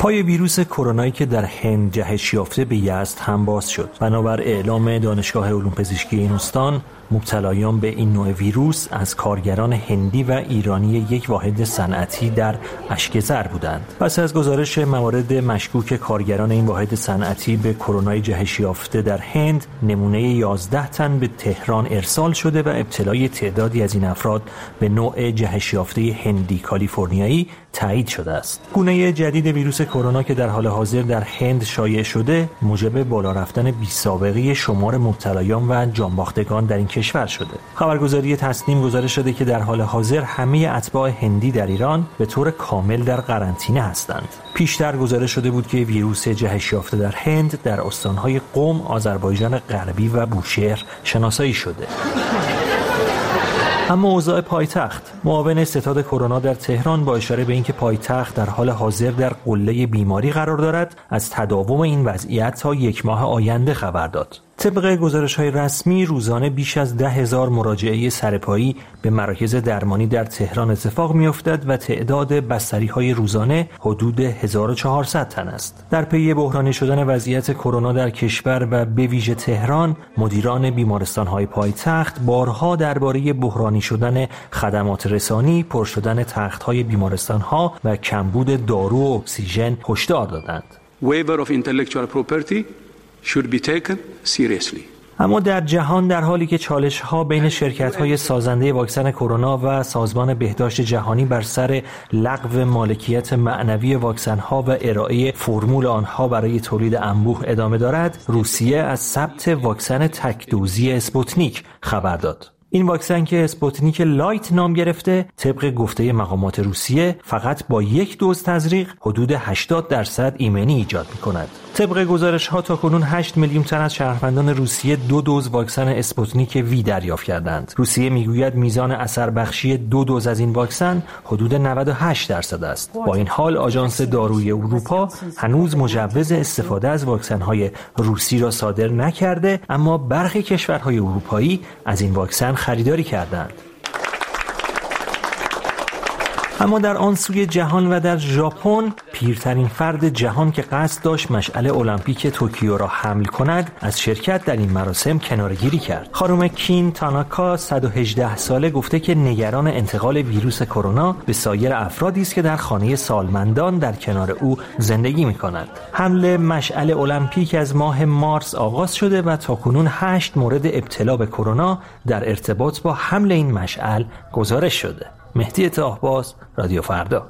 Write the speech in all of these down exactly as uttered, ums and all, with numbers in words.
پای ویروس کرونایی که در هند جهش یافته به یزد هم باز شد. بنابر اعلام دانشگاه علوم پزشکی این استان، مبتلایان به این نوع ویروس از کارگران هندی و ایرانی یک واحد صنعتی در اشکزر بودند. پس از گزارش موارد مشکوک کارگران این واحد صنعتی به کرونای جهش یافته در هند، نمونه یازده تن به تهران ارسال شده و ابتلای تعدادی از این افراد به نوع جهش یافته هندی کالیفرنیایی تایید شده است. گونه جدید ویروس کرونا که در حال حاضر در هند شایع شده، موجب بالا رفتن بی‌سابقه شمار مبتلایان و جانباختگان در این کشور شده. خبرگزاری تسنیم گزارش داده که در حال حاضر همه اتباع هندی در ایران به طور کامل در قرنطینه هستند. پیشتر گزارش شده بود که ویروس جهش یافته در هند در استانهای قم، آذربایجان غربی و بوشهر شناسایی شده. اما اوضاع پایتخت، معاون ستاد کرونا در تهران با اشاره به اینکه پایتخت در حال حاضر در قله بیماری قرار دارد، از تداوم این وضعیت تا یک ماه آینده خبر داد. طبق گزارش‌های رسمی، روزانه بیش از ده هزار مراجعه سرپایی به مراکز درمانی در تهران اتفاق می‌افتد و تعداد بستری‌های روزانه حدود هزار و چهارصد تن است. در پی بحرانی شدن وضعیت کرونا در کشور و به ویژه تهران، مدیران بیمارستان‌های پایتخت بارها درباره بحرانی شدن خدمات رسانی، پر شدن تخت‌های بیمارستان‌ها و کمبود دارو و اکسیژن هشدار دادند. Waiver of intellectual property should be taken seriously. اما در جهان، در حالی که چالش‌ها بین شرکت‌های سازنده واکسن کرونا و سازمان بهداشت جهانی بر سر لغو مالکیت معنوی واکسن‌ها و ارائه فرمول آنها برای تولید انبوه ادامه دارد، روسیه از ثبت واکسن تک‌دوزی اسپوتنیک خبر داد. این واکسن که اسپوتنیک لایت نام گرفته، طبق گفته مقامات روسیه فقط با یک دوز تزریق حدود هشتاد درصد ایمنی ایجاد می‌کند. طبق گزارش‌ها تاکنون هشت میلیون تن از شهروندان روسیه دو دوز واکسن اسپوتنیک وی دریافت کردند. روسیه میگوید میزان اثر بخشی دو دوز از این واکسن حدود نود و هشت درصد است. با این حال آژانس دارویی اروپا هنوز مجوز استفاده از واکسن‌های روسی را صادر نکرده، اما برخی کشورهای اروپایی از این واکسن خریداری کردند. اما در آن سوی جهان و در ژاپن، پیرترین فرد جهان که قصد داشت مشعل المپیک توکیو را حمل کند، از شرکت در این مراسم کناره‌گیری کرد. خانم کین تاناکا، صد و هجده ساله، گفته که نگران انتقال ویروس کرونا به سایر افرادی است که در خانه سالمندان در کنار او زندگی می‌کنند. حمل مشعل المپیک از ماه مارس آغاز شده و تاکنون هشت مورد ابتلا به کرونا در ارتباط با حمل این مشعل گزارش شده. مهدی طاهباز، رادیو فردا.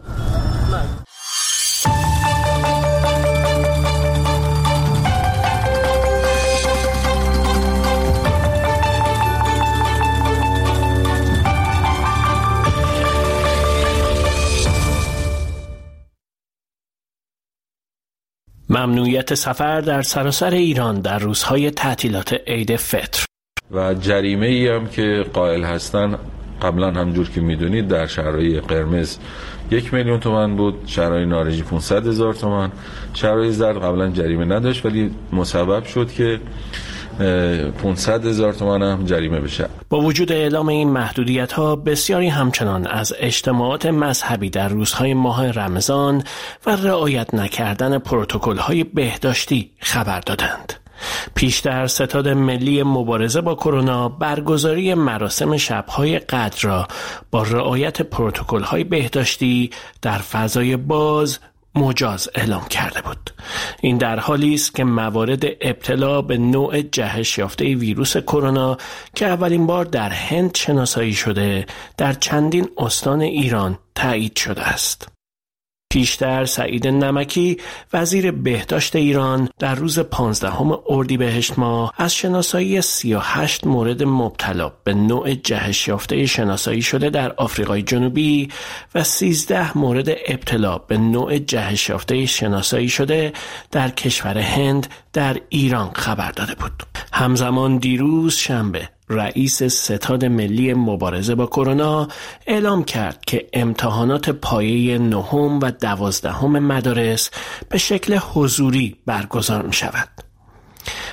ممنوعیت سفر در سراسر ایران در روزهای تعطیلات عید فطر و جریمه ای هم که قائل هستن، قبلا همجور که میدونید در شهرهای قرمز یک میلیون تومان بود، شهرهای نارنجی پانصد هزار تومان، شهرهای زرد قبلا جریمه نداشت ولی مسبب شد که پانصد هزار تومان هم جریمه بشه. با وجود اعلام این محدودیت ها، بسیاری همچنان از اجتماعات مذهبی در روزهای ماه رمضان و رعایت نکردن پروتکل های بهداشتی خبر دادند. پیشتر ستاد ملی مبارزه با کرونا برگزاری مراسم شب‌های قدر را با رعایت پروتکل‌های بهداشتی در فضای باز مجاز اعلام کرده بود. این در حالی است که موارد ابتلا به نوع جهش یافته ویروس کرونا که اولین بار در هند شناسایی شده، در چندین استان ایران تایید شده است. پیشتر سعید نمکی، وزیر بهداشت ایران، در روز پانزدهم اردیبهشت ماه از شناسایی سی و هشت مورد مبتلا به نوع جهش یافته شناسایی شده در آفریقای جنوبی و سیزده مورد ابتلا به نوع جهش یافته شناسایی شده در کشور هند در ایران خبر داده بود. همزمان دیروز شنبه رئیس ستاد ملی مبارزه با کرونا اعلام کرد که امتحانات پایه نهم و دوازدهم مدارس به شکل حضوری برگزار می شود.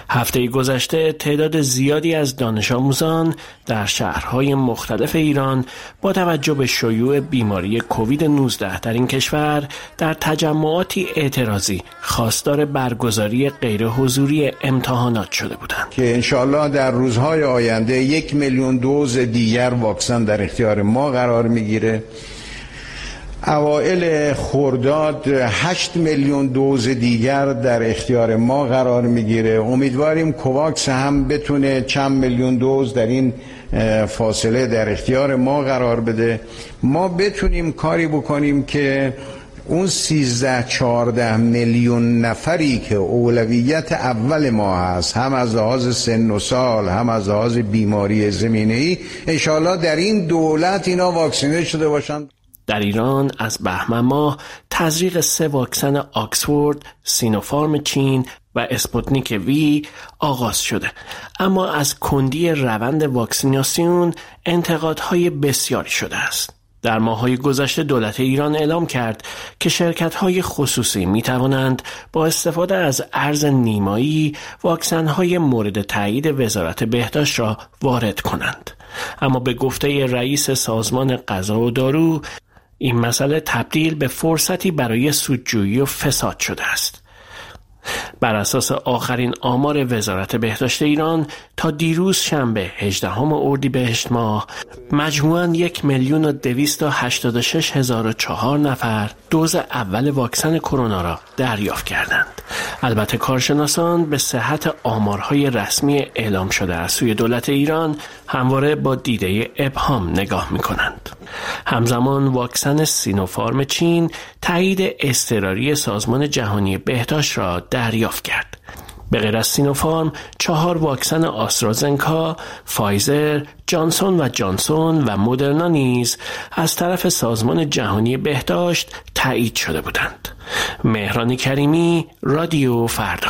هفته گذشته تعداد زیادی از دانش آموزان در شهرهای مختلف ایران با توجه به شیوع بیماری کووید نوزده در این کشور در تجمعاتی اعتراضی خواستار برگزاری غیر حضوری امتحانات شده بودند که انشاءالله در روزهای آینده یک میلیون دوز دیگر واکسن در اختیار ما قرار میگیره. اوائل خرداد هشت میلیون دوز دیگر در اختیار ما قرار میگیره. امیدواریم کوواکس هم بتونه چند میلیون دوز در این فاصله در اختیار ما قرار بده، ما بتونیم کاری بکنیم که اون سیزده چهارده میلیون نفری که اولویت اول ما هست، هم از لحاظ سن و سال هم از لحاظ بیماری زمینه‌ای، انشاءالله در این دولت اینا واکسینه شده باشند. در ایران از بهمن ماه تزریق سه واکسن آکسفورد، سینوفارم چین و اسپوتنیک وی آغاز شده، اما از کندی روند واکسیناسیون انتقادهای بسیاری شده است. در ماه‌های گذشته دولت ایران اعلام کرد که شرکت‌های خصوصی می‌توانند با استفاده از ارز نیمایی واکسن‌های مورد تایید وزارت بهداشت را وارد کنند. اما به گفته رئیس سازمان غذا و دارو، این مسئله تبدیل به فرصتی برای سودجویی و فساد شده است. بر اساس آخرین آمار وزارت بهداشت ایران تا دیروز شنبه هجدهم اردیبهشت ماه مجموعاً یک میلیون و دویست و هشتاد و شش هزار و چهار نفر دوز اول واکسن کرونا را دریافت کردند. البته کارشناسان به صحت آمارهای رسمی اعلام شده از سوی دولت ایران همواره با دیده ابهام نگاه می‌کنند. همزمان واکسن سینوفارم چین تایید اضطراری سازمان جهانی بهداشت را دریافت کرد. به غیر از سینوفارم، چهار واکسن آسترازنکا، فایزر، جانسون و جانسون و مدرنا نیز از طرف سازمان جهانی بهداشت تایید شده بودند. مهران کریمی، رادیو فردا.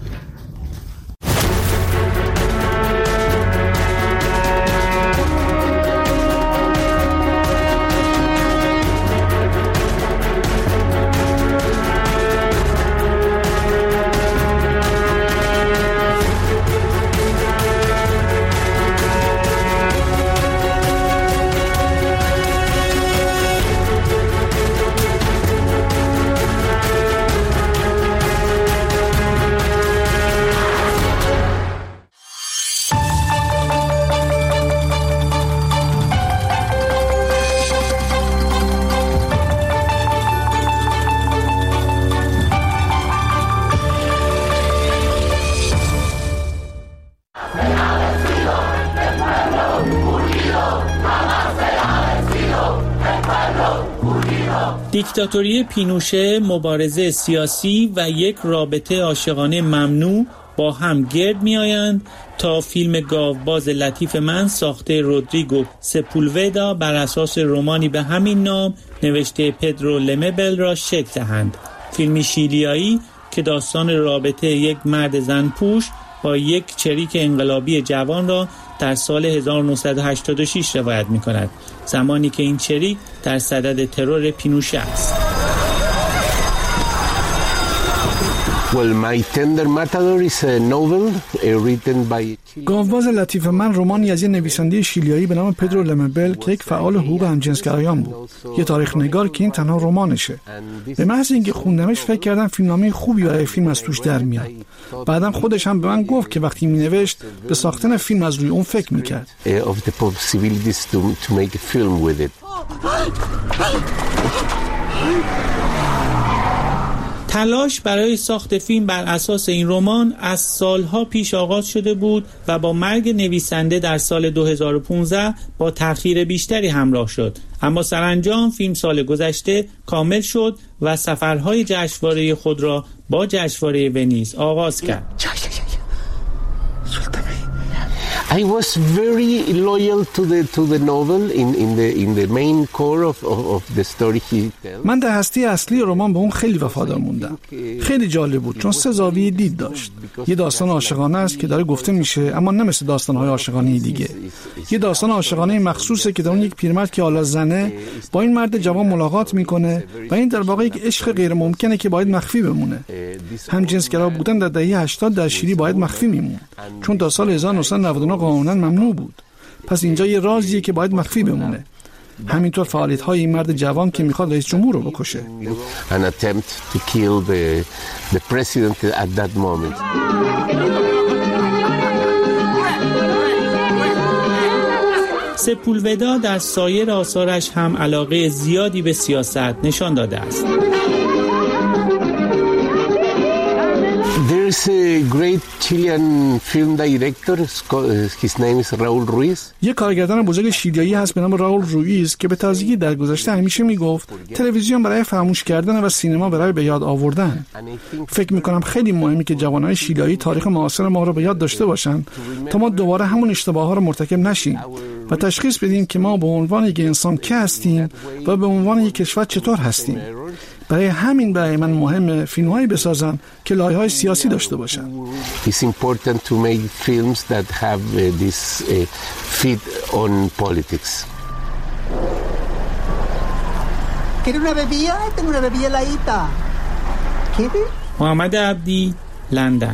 دیکتاتوری پینوشه، مبارزه سیاسی و یک رابطه عاشقانه ممنوع با هم گرد می آیند تا فیلم گاوباز لطیف من ساخته رودریگو سپولودا بر اساس رمانی به همین نام نوشته پدرو لمبل را شکل دهند. فیلمی شیلیایی که داستان رابطه یک مرد زنپوش با یک چریک انقلابی جوان را در سال هزار و نهصد و هشتاد و شش روایت می کند، زمانی که این چریک در صدد ترور پینوشه است. Well, My Tender Matador is a novel uh, written by گاوباز لطیف من رمانی از یک نویسنده شیلیایی به نام پدرو لمبل که یک فعال حقوق همجنسگرایان بود، یه تاریخ نگار که این تنها رمانشه. به محض اینکه خوندمش فکر کردم فیلمنامه خوبی برای فیلم از توش در میاد. بعدم خودش هم به من گفت که وقتی مینوشت به ساختن فیلم از روی اون فکر میکرد. of the possibilities to to make a film with it. تلاش برای ساخت فیلم بر اساس این رمان از سالها پیش آغاز شده بود و با مرگ نویسنده در سال دو هزار و پانزده با تأخیر بیشتری همراه شد، اما سرانجام فیلم سال گذشته کامل شد و سفرهای جشنواره خود را با جشنواره ونیز آغاز کرد. I was very loyal to the to the novel in in the in the main core of of, of the story he tells. من در هسته اصلی رمان به اون خیلی وفادار موندم. خیلی جالب بود چون سه زاویه دید داشت. یه داستان عاشقانه است که داره گفته میشه اما نه مثل داستان‌های عاشقانه دیگه. یه داستان عاشقانه مخصوصه که در اون یک پیرمرد که حالا زنه با این مرد جوان ملاقات میکنه و این در واقع یک عشق غیر ممکنه که باید مخفی بمونه. همجنسگرا بودن در دهه هشتاد در شیلی باید مخفی میمون چون تا سال هزار و نهصد و نود و نه قانونا ممنوع بود. پس اینجا یه رازیه که باید مخفی بمونه. همینطور فعالیت‌های این مرد جوان که میخواد رئیس جمهور رو بکشه. An attempt to kill the the president at that moment. سپولودا در سایر آثارش هم علاقه زیادی به سیاست نشان داده است. There's a great Chilean film director. His name is Raúl Ruiz. یک کارگردان بزرگ شیلیایی هست به نام راول رویز که به تازگی در گذشته همیشه میگفت تلویزیون برای فراموش کردن و سینما برای به یاد آوردن. فکر میکنم خیلی مهمه که جوانای شیلیایی تاریخ معاصر ما رو به یاد داشته باشن تا ما دوباره همون اشتباهات رو مرتکب نشیم و تشخیص بدیم که ما به عنوان یک انسان که هستیم و به عنوان یک کشور چطور هستیم. برای همین برای من مهمه فیلم‌هایی بسازم که لایه‌های سیاسی داشته باشن. It's important to make films that have uh, this uh, feed on politics. ¿Quieres una bebida? Tengo una bebida heladita. ¿Quieres? محمد عبدی، لندن.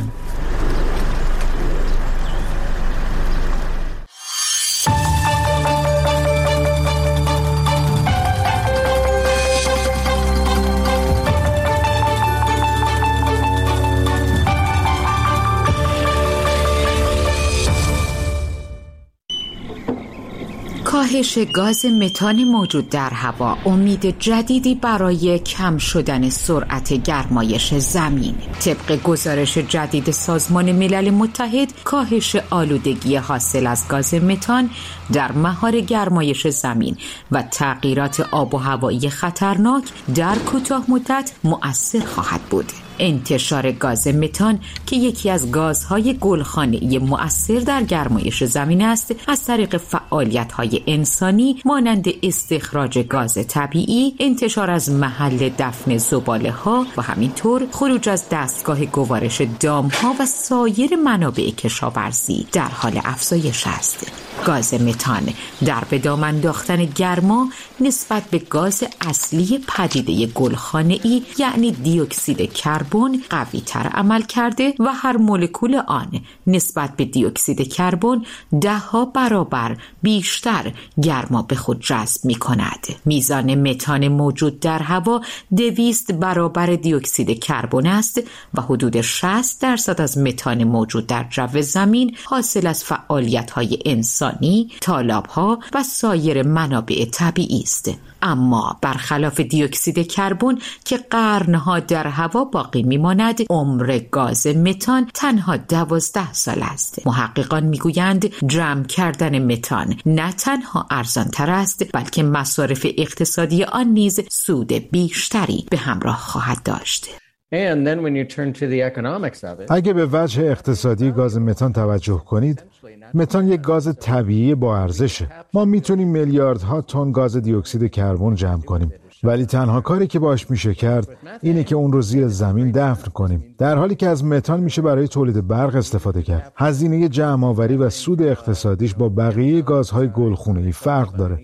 کاهش گاز متان موجود در هوا امید جدیدی برای کم شدن سرعت گرمایش زمین. طبق گزارش جدید سازمان ملل متحد، کاهش آلودگی حاصل از گاز متان در مهار گرمایش زمین و تغییرات آب و هوایی خطرناک در کوتاه مدت مؤثر خواهد بود. انتشار گاز متان که یکی از گازهای گلخانه‌ای مؤثر در گرمایش زمین است، از طریق فعالیت‌های انسانی مانند استخراج گاز طبیعی، انتشار از محل دفن زباله‌ها و همینطور خروج از دستگاه گوارش دام‌ها و سایر منابع کشاورزی در حال افزایش است. گاز متان در به دام انداختن گرما نسبت به گاز اصلی پدیده گلخانه‌ای یعنی دی اکسید کربن قوی تر عمل کرده و هر مولکول آن نسبت به دی اکسید کربن ده ها برابر بیشتر گرما به خود جذب می کند. میزان متان موجود در هوا دویست برابر دی اکسید کربن است و حدود شصت درصد از متان موجود در جو زمین حاصل از فعالیت‌های انسانی، تالاب‌ها و سایر منابع طبیعی است. اما برخلاف دی اکسید کربن که قرنها در هوا باقی میماند، عمر گاز متان تنها دوازده سال است. محققان میگویند جمع کردن متان نه تنها ارزان تر است بلکه مصارف اقتصادی آن نیز سود بیشتری به همراه خواهد داشت. اگه به وجه اقتصادی گاز متان توجه کنید، متان یک گاز طبیعی با ارزشه. ما میتونیم میلیاردها تن گاز دی اکسید کربن جمع کنیم، ولی تنها کاری که باش میشه کرد اینه که اون رو زیر زمین دفن کنیم، در حالی که از متان میشه برای تولید برق استفاده کرد. هزینه جمع آوری و سود اقتصادیش با بقیه گازهای گلخانه‌ای فرق داره.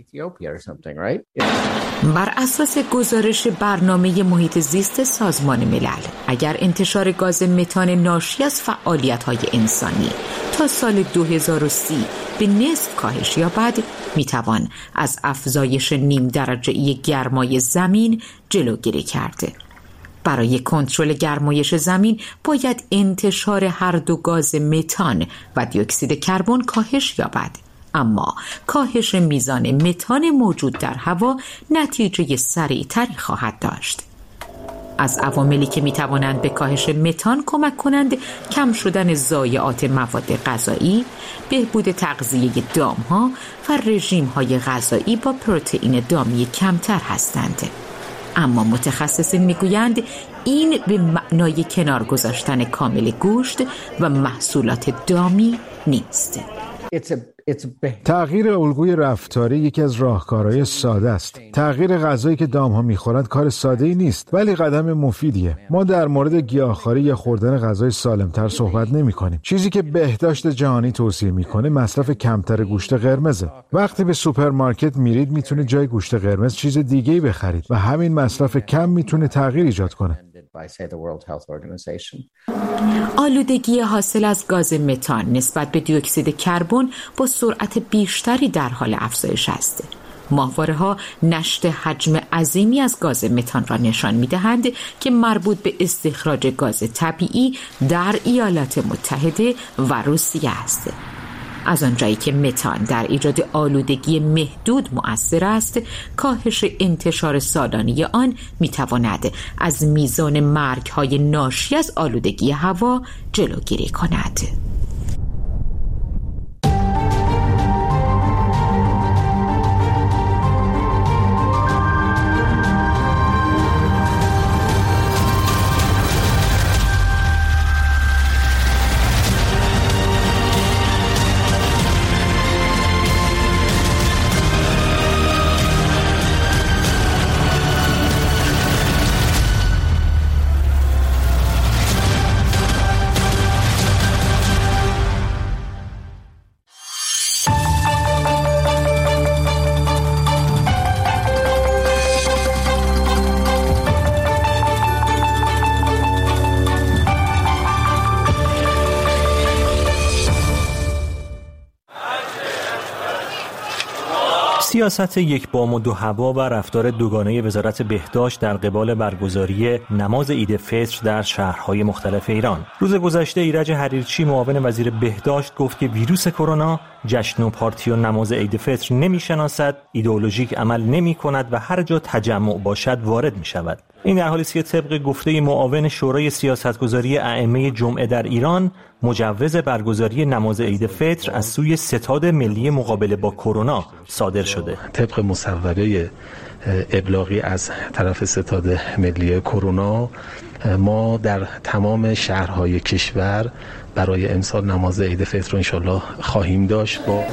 بر اساس گزارش برنامه محیط زیست سازمان ملل، اگر انتشار گاز متان ناشی از فعالیت‌های انسانی تا سال دو هزار و سی به نصف کاهش یابد، میتوان از افزایش نیم درجه‌ای گرمای زمین جلوگیری کرده. برای کنترل گرمایش زمین باید انتشار هر دو گاز متان و دی اکسید کربن کاهش یابد. اما کاهش میزان متان موجود در هوا نتیجه سریعتری خواهد داشت. از عواملی که میتوانند به کاهش متان کمک کنند کم شدن ضایعات مواد غذایی، بهبود تغذیه دامها و رژیم‌های غذایی با پروتئین دامی کمتر هستند. اما متخصصین میگویند این به معنای کنار گذاشتن کامل گوشت و محصولات دامی نیست. تغییر الگوی رفتاری یکی از راهکارهای ساده است. تغییر غذایی که دام‌ها می‌خورند کار ساده‌ای نیست، ولی قدم مفیدیه. ما در مورد گیاهخواری یا خوردن غذای سالم‌تر صحبت نمی‌کنیم. چیزی که بهداشت جهانی توصیه می‌کنه مصرف کمتر گوشت قرمزه. وقتی به سوپرمارکت میرید میتونید جای گوشت قرمز چیز دیگه‌ای بخرید و همین مصرف کم میتونه تغییر ایجاد کنه. آلودگی حاصل از گاز متان نسبت به دی اکسید کربن با سرعت بیشتری در حال افزایش است. ماهواره‌ها نشت حجم عظیمی از گاز متان را نشان می‌دهند که مربوط به استخراج گاز طبیعی در ایالات متحده و روسیه است. از آنجایی که متان در ایجاد آلودگی محدود مؤثر است، کاهش انتشار سالانه آن میتواند از میزان مرگ‌های ناشی از آلودگی هوا جلوگیری کند. سیاست یک بام و دو هوا و رفتار دوگانه وزارت بهداشت در قبال برگزاری نماز عید فطر در شهرهای مختلف ایران. روز گذشته ایرج حریرچی معاون وزیر بهداشت گفت که ویروس کرونا جشن و پارتی و نماز عید فطر نمی‌شناسد، ایدئولوژیک عمل نمی‌کند و هر جا تجمع باشد وارد می‌شود. این در حالی است که طبق گفته معاون شورای سیاستگذاری ائمه جمعه در ایران، مجوز برگزاری نماز عید فطر از سوی ستاد ملی مقابله با کرونا صادر شده. طبق مصوبه ابلاغی از طرف ستاد ملی کرونا، ما در تمام شهرهای کشور برای امسال نماز عید فطر رو انشالله خواهیم داشت. با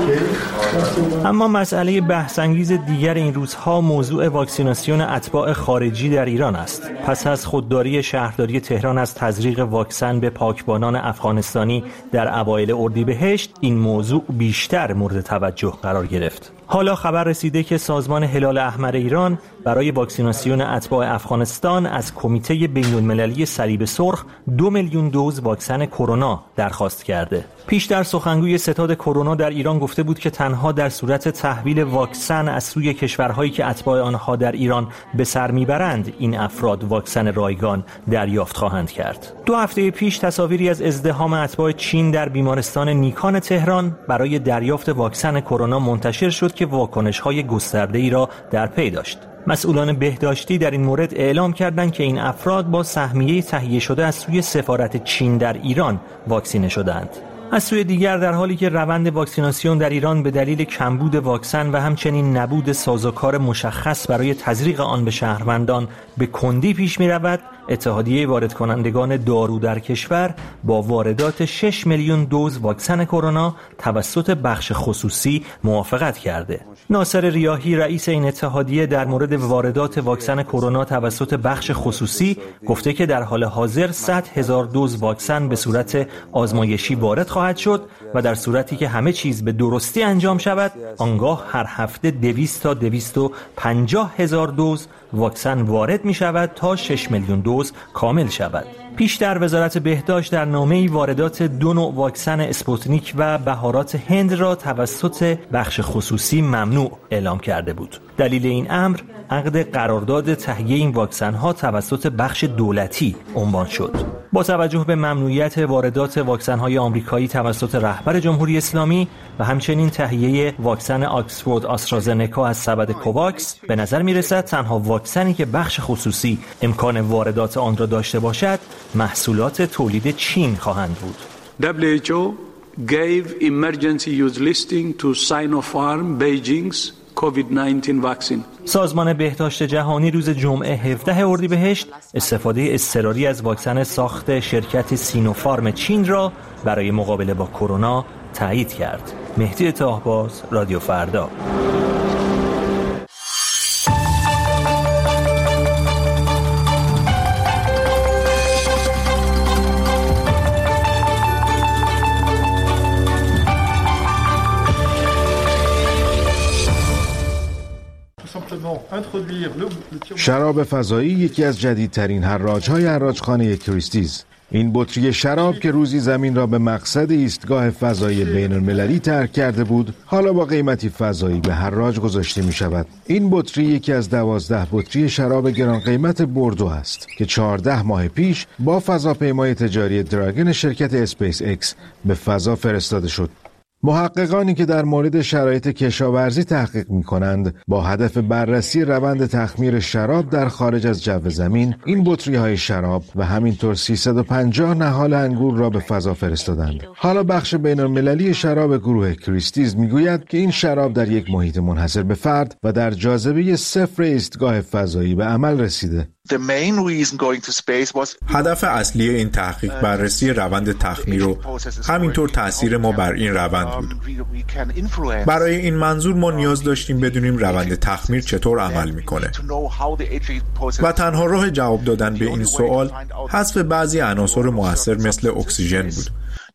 اما مسئله بحث‌انگیز دیگر این روزها موضوع واکسیناسیون اتباع خارجی در ایران است. پس از خودداری شهرداری تهران از تزریق واکسن به پاکبانان افغانستانی در اوایل اردیبهشت، این موضوع بیشتر مورد توجه قرار گرفت. حالا خبر رسیده که سازمان هلال احمر ایران برای واکسیناسیون اتباع افغانستان از کمیته بین‌المللی صلیب سرخ دو میلیون دوز واکسن کرونا درخواست کرده. پیشتر سخنگوی ستاد کرونا در ایران گفته بود که تنها در صورت تحویل واکسن از سوی کشورهایی که اتباع آنها در ایران به سر میبرند این افراد واکسن رایگان دریافت خواهند کرد. دو هفته پیش تصاویری از ازدحام اتباع چین در بیمارستان نیکان تهران برای دریافت واکسن کرونا منتشر شد که واکنش‌های گسترده‌ای را در پی داشت. مسئولان بهداشتی در این مورد اعلام کردند که این افراد با سهمیه تهیه شده از سوی سفارت چین در ایران واکسینه شدند. از سوی دیگر در حالی که روند واکسیناسیون در ایران به دلیل کمبود واکسن و همچنین نبود سازوکار مشخص برای تزریق آن به شهروندان به کندی پیش می رود، اتحادیه وارد کنندگان دارو در کشور با واردات شش میلیون دوز واکسن کرونا توسط بخش خصوصی موافقت کرده. ناصر ریاحی رئیس این اتحادیه در مورد واردات واکسن کرونا توسط بخش خصوصی گفته که در حال حاضر صد هزار دوز واکسن به صورت آزمایشی وارد خواهد شد و در صورتی که همه چیز به درستی انجام شود، آنگاه هر هفته دویست تا دویست و پنجاه هزار دوز واکسن وارد می شود تا شش میلیون دوز کامل شود. پیشتر وزارت بهداشت در نامه‌ای واردات دو نوع واکسن اسپوتنیک و بهارات هند را توسط بخش خصوصی ممنوع اعلام کرده بود. دلیل این امر عقد قرارداد تهیه این واکسن‌ها توسط بخش دولتی عنوان شد. با توجه به ممنوعیت واردات واکسن‌های آمریکایی توسط رهبر جمهوری اسلامی و همچنین تهیه واکسن آکسفورد آسترازنکا از سبد کوواکس، به نظر می‌رسد تنها واکسنی که بخش خصوصی امکان واردات آن را داشته باشد محصولات تولید چین خواهند بود. دبلیو اچ او gave emergency use listing to Sinopharm Beijing's کووید نوزده vaccine. سازمان بهداشت جهانی روز جمعه هفدهم اردیبهشت استفاده اضطراری از واکسن ساخت شرکت سینوفارم چین را برای مقابله با کرونا تایید کرد. مهدی طاهباز، رادیو فردا. شراب فضایی یکی از جدیدترین حراج‌های حراجخانه کریستیز. این بطری شراب که روزی زمین را به مقصد ایستگاه فضایی بین المللی ترک کرده بود، حالا با قیمتی فضایی به حراج گذاشته می شود. این بطری یکی از دوازده بطری شراب گران قیمت بوردو است که چهارده ماه پیش با فضاپیمای تجاری دراگن شرکت اسپیس ایکس به فضا فرستاده شد. محققانی که در مورد شرایط کشاورزی تحقیق می کنند با هدف بررسی روند تخمیر شراب در خارج از جو زمین این بطری های شراب و همینطور سیصد و پنجاه نهال انگور را به فضا فرستادند. حالا بخش بین المللی شراب گروه کریستیز می گوید که این شراب در یک محیط منحصر به فرد و در جاذبه صفر ایستگاه فضایی به عمل رسیده. هدف اصلی این تحقیق بررسی روند تخمیر و همینطور تأثیر ما بر این روند بود. برای این منظور ما نیاز داشتیم بدونیم روند تخمیر چطور عمل میکنه و تنها راه جواب دادن به این سوال حذف بعضی عناصر مؤثر مثل اکسیژن بود.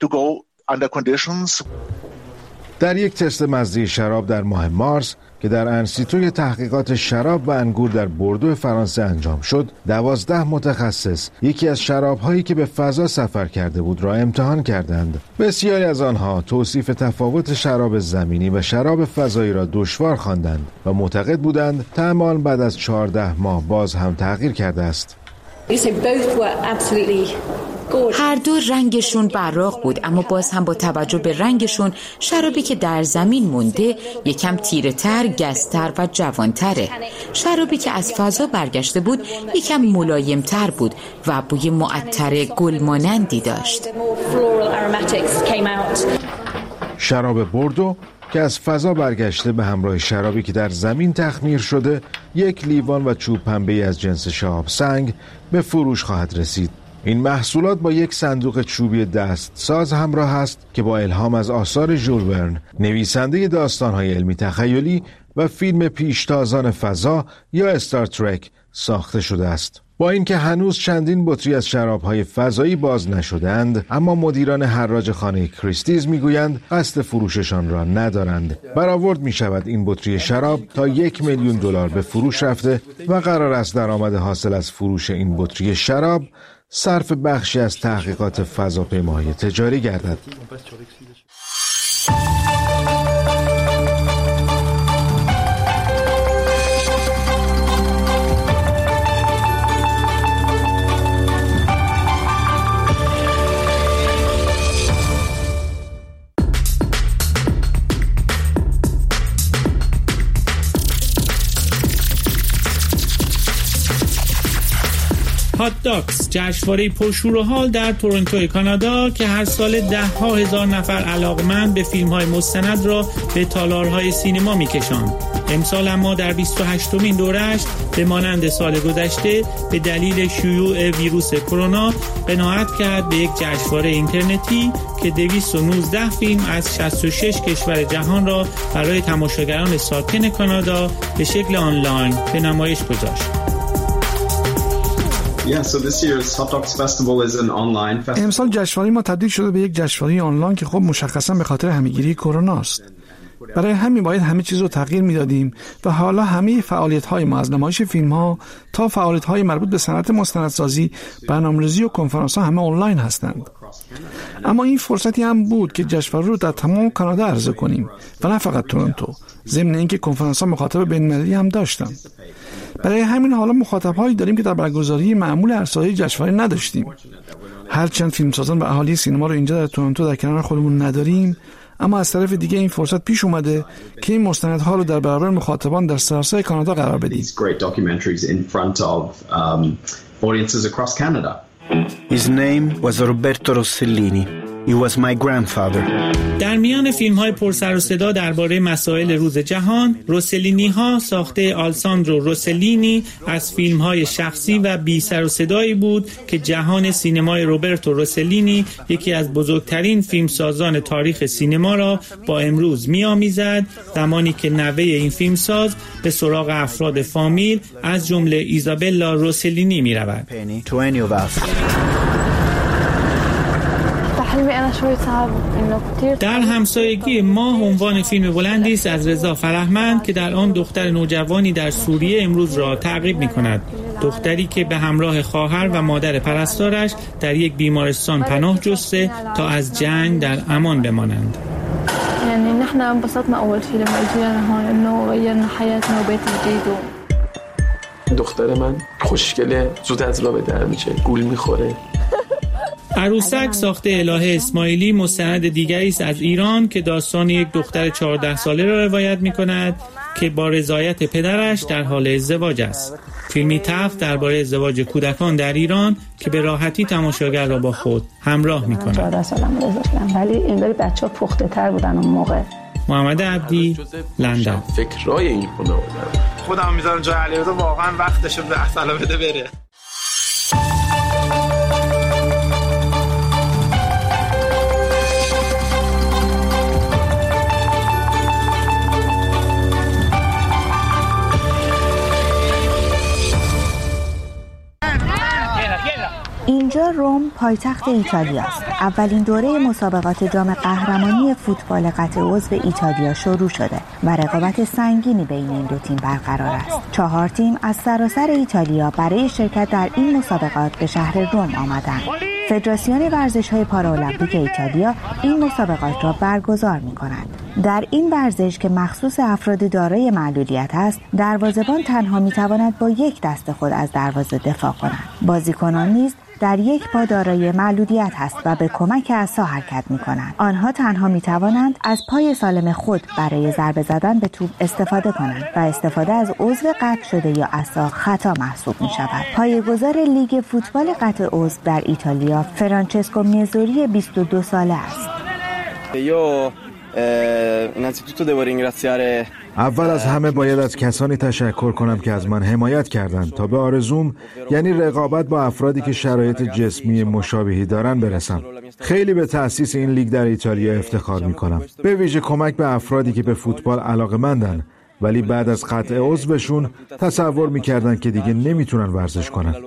در یک تست مزه شراب در ماه مارس که در انسیتوی تحقیقات شراب و انگور در بوردو فرانسه انجام شد، دوازده متخصص یکی از شراب‌هایی که به فضا سفر کرده بود را امتحان کردند. بسیاری از آنها توصیف تفاوت شراب زمینی و شراب فضایی را دشوار خواندند و معتقد بودند طعم آن بعد از چهارده ماه باز هم تغییر کرده است. هر دو رنگشون براق بود، اما باز هم با توجه به رنگشون شرابی که در زمین مونده یکم تیره تر، گستر و جوانتره. شرابی که از فضا برگشته بود یکم ملایم تر بود و بوی معطر گل مانندی داشت. شراب بوردو که از فضا برگشته به همراه شرابی که در زمین تخمیر شده، یک لیوان و چوب پنبه‌ای از جنس شهاب سنگ به فروش خواهد رسید. این محصولات با یک صندوق چوبی دست ساز همراه است که با الهام از آثار ژول ورن، نویسنده داستان‌های علمی تخیلی و فیلم پیشتازان فضا یا استار ترک ساخته شده است. با اینکه هنوز چندین بطری از شراب‌های فضایی باز نشدند، اما مدیران حراج خانه کریستیز میگویند قصد فروششان را ندارند. برآورد می‌شود این بطری شراب تا یک میلیون دلار به فروش رفته و قرار است درآمد حاصل از فروش این بطری شراب صرف بخشی از تحقیقات فضاپیماهای تجاری گردد. هات داگز، جشنواره پرشور و حال در تورنتو کانادا که هر سال ده ها هزار نفر علاقمند به فیلم های مستند را به تالارهای سینما میکشاند. امسال اما در بیست و هشتمین دورش به مانند سال گذشته به دلیل شیوع ویروس کرونا قناعت کرد به یک جشنواره اینترنتی که دویست و نوزده فیلم از شصت و شش کشور جهان را برای تماشاگران ساکن کانادا به شکل آنلاین به نمایش گذاشت. امسال جشنواره ما تبدیل شده به یک جشنواره آنلاین که خب مشخصا به خاطر همه‌گیری کرونا است. برای همین باید همه چیز رو تغییر میدادیم و حالا همه فعالیت‌های ما از نمایش فیلم‌ها تا فعالیت‌های مربوط به صنعت مستندسازی، برنامه‌ریزی و کنفرانس‌ها همه آنلاین هستند. اما این فرصتی هم بود که جشنواره رو در تمام کانادا عرضه کنیم و نه فقط تورنتو، ضمن اینکه کنفرانس‌ها مخاطب بین‌المللی هم داشتند. برای همین حالا مخاطب‌هایی داریم که در برگزاری معمول عرصه‌های جشنواره نداشتیم. هرچند فیلمسازان و اهالی سینما رو اینجا در تورنتو در کنار خودمون نداریم، اما از طرف دیگه این فرصت پیش اومده که این مستندها رو در برابر مخاطبان در سراسر کانادا قرار بدیم. His name was Roberto Rossellini. It was my grandfather. در میان فیلم‌های پرسر و صدا درباره مسائل روز جهان، روسلینی ها ساخته آلساندرو روسلینی از فیلم‌های شخصی و بی سر و صدایی بود که جهان سینمای روبرتو روسلینی، یکی از بزرگترین فیلمسازان تاریخ سینما را با امروز می‌آمیزد، زمانی که نوه این فیلمساز به سراغ افراد فامیل از جمله ایزابلا روسلینی می‌رود. در همسایگی ما عنوان فیلم بلندی است از رضا فرهمند که در آن دختر نوجوانی در سوریه امروز را تعقیب می‌کند. دختری که به همراه خواهر و مادر پرستارش در یک بیمارستان پناه جسته تا از جنگ در امان بمانند. یعنی نحن انبسطنا اول شيء لما اجينا هون انه غيرنا حياتنا وبيت جديد. دختر من خوشگله، زود از راه به در میشه، گول میخوره. عروسک ساخته الهه اسماعیلی مستند دیگری است از ایران که داستان یک دختر چهارده ساله را روایت می‌کند که با رضایت پدرش در حال ازدواج است. فیلمی تلخ درباره ازدواج کودکان در ایران که به راحتی تماشاگر را با خود همراه می‌کند. چهارده سالم رضایت، ولی انگار بچه‌ها پخته‌تر بودن اون موقع. محمد عبدی، لندن. فکرای این خانواده خودم میذارم جای علیرضا، واقعا وقتشه به اصلا بده بره. اینجا روم پایتخت ایتالیا است. اولین دوره مسابقات جام قهرمانی فوتبال قطع عضو ایتالیا شروع شده و رقابت سنگینی بین این دو تیم برقرار است. چهار تیم از سراسر ایتالیا برای شرکت در این مسابقات به شهر روم آمدند. فدراسیون ورزش‌های پارالمپیک ایتالیا این مسابقات را برگزار می‌کند. در این ورزش که مخصوص افراد دارای معلولیت است، دروازه‌بان تنها می‌تواند با یک دست خود از دروازه دفاع کند. بازیکنان نیز در یک پا دارای معلولیت هست و به کمک عصا حرکت می‌کنند. آنها تنها می‌توانند از پای سالم خود برای ضربه زدن به توپ استفاده کنند و استفاده از عضو قطع شده یا عصا خطا محسوب می‌شود. پایه‌گذار لیگ فوتبال قطع عضو در ایتالیا فرانچسکو میزوری بیست و دو ساله است. اول از همه باید از کسانی تشکر کنم که از من حمایت کردند تا به آرزوم، یعنی رقابت با افرادی که شرایط جسمی مشابهی دارن، برسم. خیلی به تأسیس این لیگ در ایتالیا افتخار می کنم. به ویژه کمک به افرادی که به فوتبال علاقه‌مندن ولی بعد از قطع عضوشون تصور می‌کردن که دیگه نمیتونن ورزش کنن.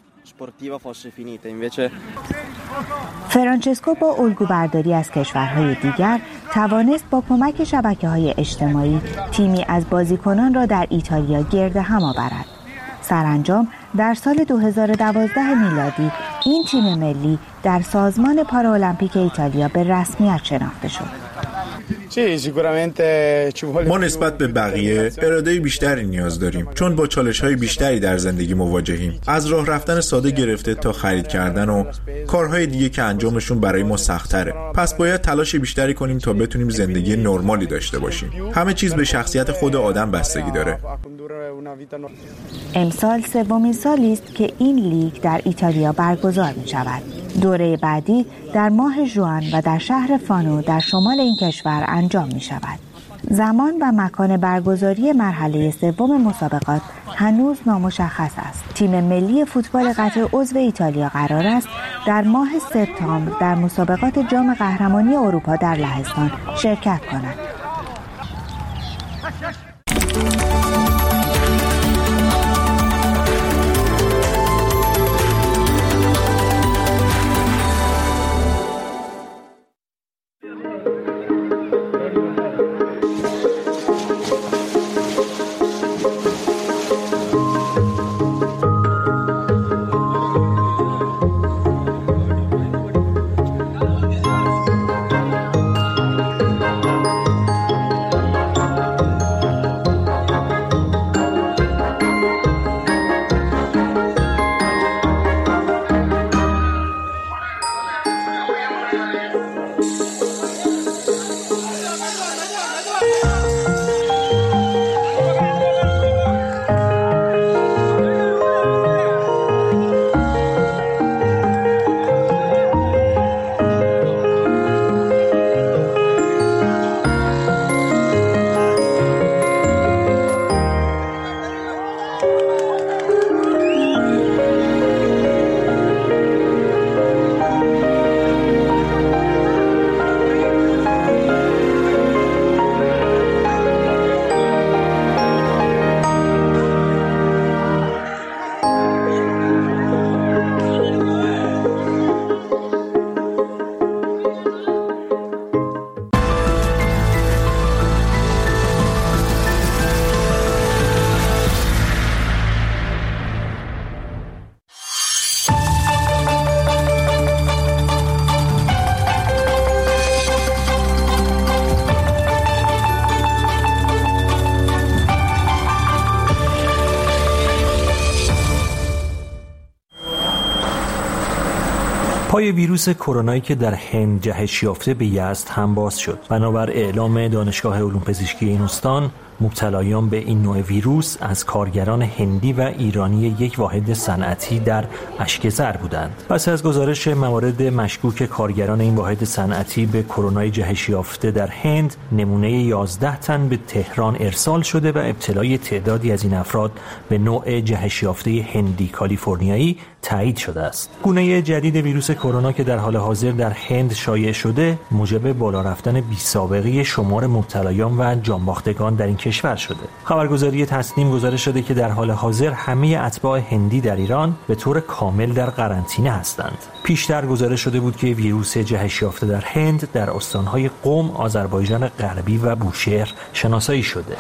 فرانچسکو با الگو برداری از کشورهای دیگر توانست با کمک شبکه‌های اجتماعی تیمی از بازیکنان را در ایتالیا گرد هم آورد. سرانجام در سال دو هزار و دوازده میلادی این تیم ملی در سازمان پارالمپیک ایتالیا به رسمیت شناخته شد. ما نسبت به بقیه اراده بیشتری نیاز داریم، چون با چالش‌های بیشتری در زندگی مواجهیم، از راه رفتن ساده گرفته تا خرید کردن و کارهای دیگه که انجامشون برای ما سخت‌تره. پس باید تلاش بیشتری کنیم تا بتونیم زندگی نرمالی داشته باشیم. همه چیز به شخصیت خود آدم بستگی داره. امسال سومین سالی است که این لیگ در ایتالیا برگزار می‌شود. دوره بعدی در ماه ژوئن و در شهر فانو در شمال این کشور انجام می شود. زمان و مکان برگزاری مرحله سوم مسابقات هنوز نامشخص است. تیم ملی فوتبال قطع عضو ایتالیا قرار است در ماه سپتامبر در مسابقات جام قهرمانی اروپا در لهستان شرکت کند. پای ویروس کرونایی که در هند جهش یافته به یزد هم باز شد. بنابر اعلام دانشگاه علوم پزشکی این استان، مبتلایان به این نوع ویروس از کارگران هندی و ایرانی یک واحد صنعتی در اشکزر بودند. پس از گزارش موارد مشکوک کارگران این واحد صنعتی به کرونای جهش یافته در هند، نمونه یازده تن به تهران ارسال شده و ابتلای تعدادی از این افراد به نوع جهش یافته هندی کالیفرنیایی تایید شده است. گونه جدید ویروس کرونا که در حال حاضر در هند شایع شده، موجب بالا رفتن بی‌سابقه شمار مبتلایان و جانباختگان در این کشور شده. خبرگزاری تسنیم گزارش داده که در حال حاضر همه اتباع هندی در ایران به طور کامل در قرنطینه هستند. پیشتر گزارش شده بود که ویروس جهش یافته در هند در استان‌های قم، آذربایجان غربی و بوشهر شناسایی شده.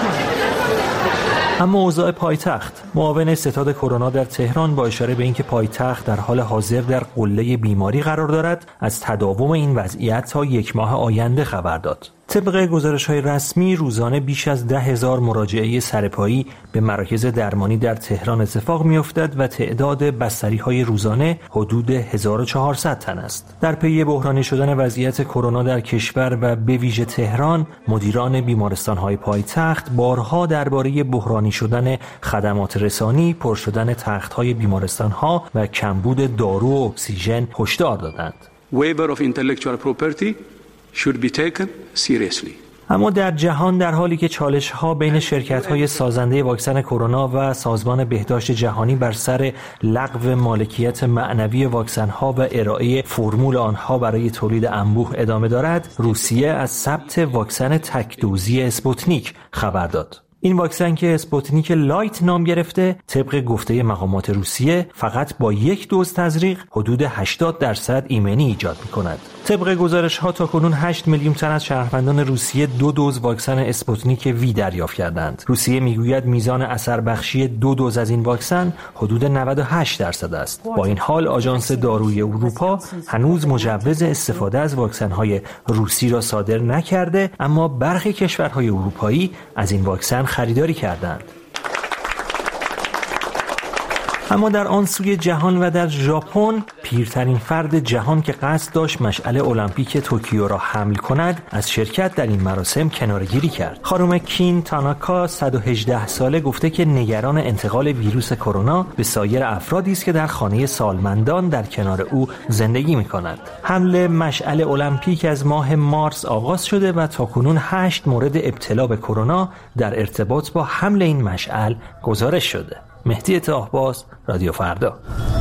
اما اوضاع پایتخت، معاون ستاد کرونا در تهران با اشاره به اینکه پایتخت در حال حاضر در قله بیماری قرار دارد، از تداوم این وضعیت تا یک ماه آینده خبر داد. طبق گزارش‌های رسمی، روزانه بیش از ده هزار مراجعه سرپایی به مراکز درمانی در تهران اتفاق می‌افتد و تعداد بستری‌های روزانه حدود هزار و چهارصد تن است. در پی بحرانی شدن وضعیت کرونا در کشور و به ویژه تهران، مدیران بیمارستان‌های پایتخت بارها درباره بحرانی شدن خدمات رسانی، پر شدن تخت‌های بیمارستان‌ها و کمبود دارو و اکسیژن هشدار دادند. Waiver of intellectual property should be taken seriously. اما در جهان، در حالی که چالش‌ها بین شرکت‌های سازنده واکسن کرونا و سازمان بهداشت جهانی بر سر لغو مالکیت معنوی واکسن‌ها و ارائه فرمول آنها برای تولید انبوه ادامه دارد، روسیه از ثبت واکسن تک‌دوزی اسپوتنیک خبر داد. این واکسن که اسپوتنیک لایت نام گرفته، طبق گفته مقامات روسیه فقط با یک دوز تزریق حدود هشتاد درصد ایمنی ایجاد می‌کند. طبق گزارش‌ها تاکنون هشت میلیون تن از شهروندان روسیه دو دوز واکسن اسپوتنیک وی دریافت کردند. روسیه میگوید میزان اثر بخشی دو دوز از این واکسن حدود نود و هشت درصد است. با این حال آژانس دارویی اروپا هنوز مجوز استفاده از واکسن‌های روسی را صادر نکرده، اما برخی کشورهای اروپایی از این واکسن خریداری کردند. اما در آن سوی جهان و در ژاپن، پیرترین فرد جهان که قصد داشت مشعل المپیک توکیو را حمل کند، از شرکت در این مراسم کناره‌گیری کرد. خانم کین تاناکا، صد و هجده ساله، گفته که نگران انتقال ویروس کرونا به سایر افرادی است که در خانه سالمندان در کنار او زندگی می‌کنند. حمل مشعل المپیک از ماه مارس آغاز شده و تاکنون هشت مورد ابتلا به کرونا در ارتباط با حمل این مشعل گزارش شده. مهدی طاهباز، رادیو فردا.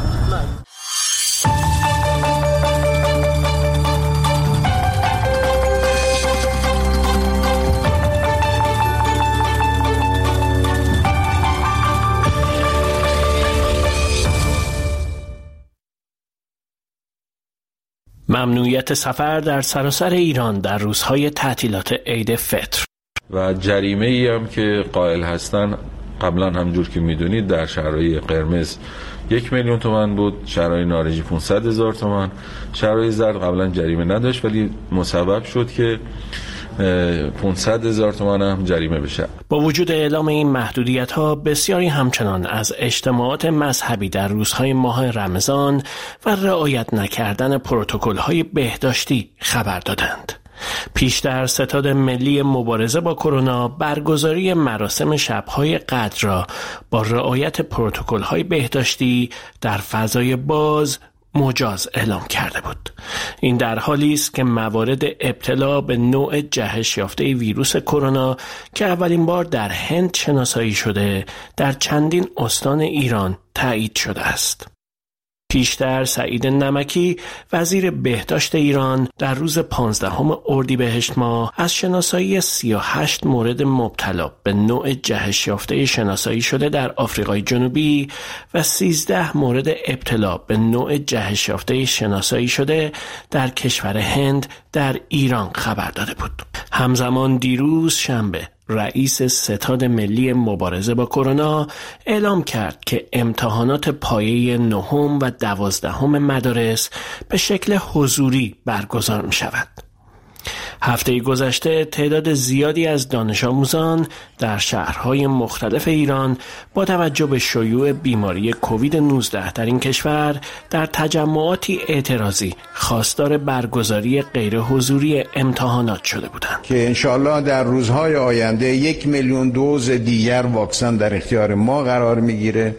ممنوعیت سفر در سراسر ایران در روزهای تعطیلات عید فطر و جریمه ای هم که قائل هستن، قبلا همجور که میدونید در شهرهای قرمز یک میلیون تومان بود، شهرهای نارنجی پانصد هزار تومان، شهرهای زرد قبلا جریمه نداشت ولی مسبب شد که پانصد هزار تومان هم جریمه بشه. با وجود اعلام این محدودیت ها، بسیاری همچنان از اجتماعات مذهبی در روزهای ماه رمضان و رعایت نکردن پروتکل های بهداشتی خبر دادند. پیشتر ستاد ملی مبارزه با کرونا برگزاری مراسم شب‌های قدر را با رعایت پروتکل‌های بهداشتی در فضای باز مجاز اعلام کرده بود. این در حالی است که موارد ابتلا به نوع جهش یافته ویروس کرونا که اولین بار در هند شناسایی شده، در چندین استان ایران تایید شده است. پیشتر سعید نمکی، وزیر بهداشت ایران، در روز پانزدهم اردیبهشت ماه از شناسایی سی و هشت مورد مبتلا به نوع جهش یافته شناسایی شده در آفریقای جنوبی و سیزده مورد ابتلا به نوع جهش یافته شناسایی شده در کشور هند در ایران خبر داده بود. همزمان دیروز شنبه رئیس ستاد ملی مبارزه با کرونا اعلام کرد که امتحانات پایه نهم و دوازدهم مدارس به شکل حضوری برگزار می شود. هفته گذشته تعداد زیادی از دانش آموزان در شهرهای مختلف ایران با توجه به شیوع بیماری کووید نوزده در این کشور در تجمعاتی اعتراضی خواستار برگزاری غیر حضوری امتحانات شده بودند که انشالله در روزهای آینده یک میلیون دوز دیگر واکسن در اختیار ما قرار میگیره.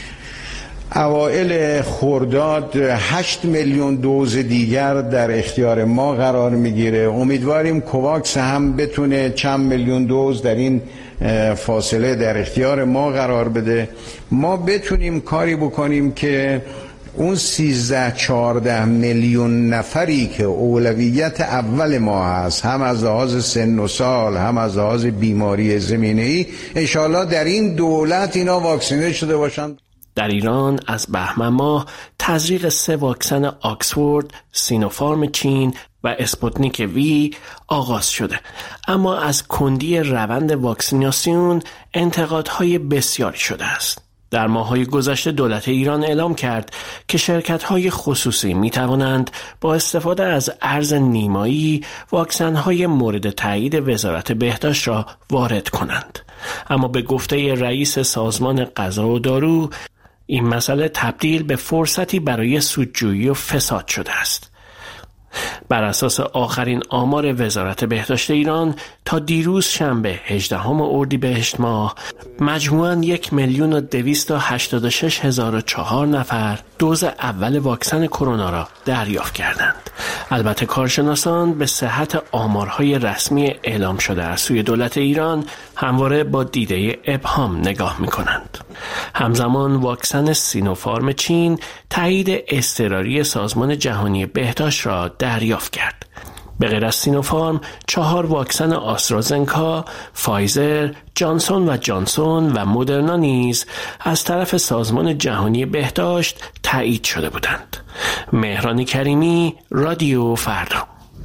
اوائل خرداد هشت میلیون دوز دیگر در اختیار ما قرار میگیره. امیدواریم کوواکس هم بتونه چند میلیون دوز در این فاصله در اختیار ما قرار بده. ما بتونیم کاری بکنیم که اون سیزده چهارده میلیون نفری که اولویت اول ما هست، هم از لحاظ سن و سال هم از لحاظ بیماری زمینه‌ای، انشالله در این دولت اینا واکسینه شده باشند. در ایران از بهمن ماه تزریق سه واکسن آکسفورد، سینوفارم چین و اسپوتنیک وی آغاز شده، اما از کندی روند واکسیناسیون انتقادهای بسیاری شده است. در ماه‌های گذشته دولت ایران اعلام کرد که شرکت‌های خصوصی می‌توانند با استفاده از ارز نیمایی واکسن‌های مورد تایید وزارت بهداشت را وارد کنند. اما به گفته رئیس سازمان غذا و دارو، این مسئله تبدیل به فرصتی برای سودجویی و فساد شده است. بر اساس آخرین آمار وزارت بهداشت ایران تا دیروز شنبه هجدهم اردیبهشت ماه مجموعاً یک میلیون و دویست و هشتاد و شش هزار و چهار نفر دوز اول واکسن کرونا را دریافت کردند. البته کارشناسان به صحت آمارهای رسمی اعلام شده از سوی دولت ایران همواره با دیده ابهام نگاه می‌کنند. همزمان واکسن سینوفارم چین تایید اضطراری سازمان جهانی بهداشت را دریافت کرد. به غیر از سینوفارم، چهار واکسن آسترازنکا، فایزر، جانسون و جانسون و مدرنا نیز از طرف سازمان جهانی بهداشت تایید شده بودند. مهران کریمی، رادیو فردا.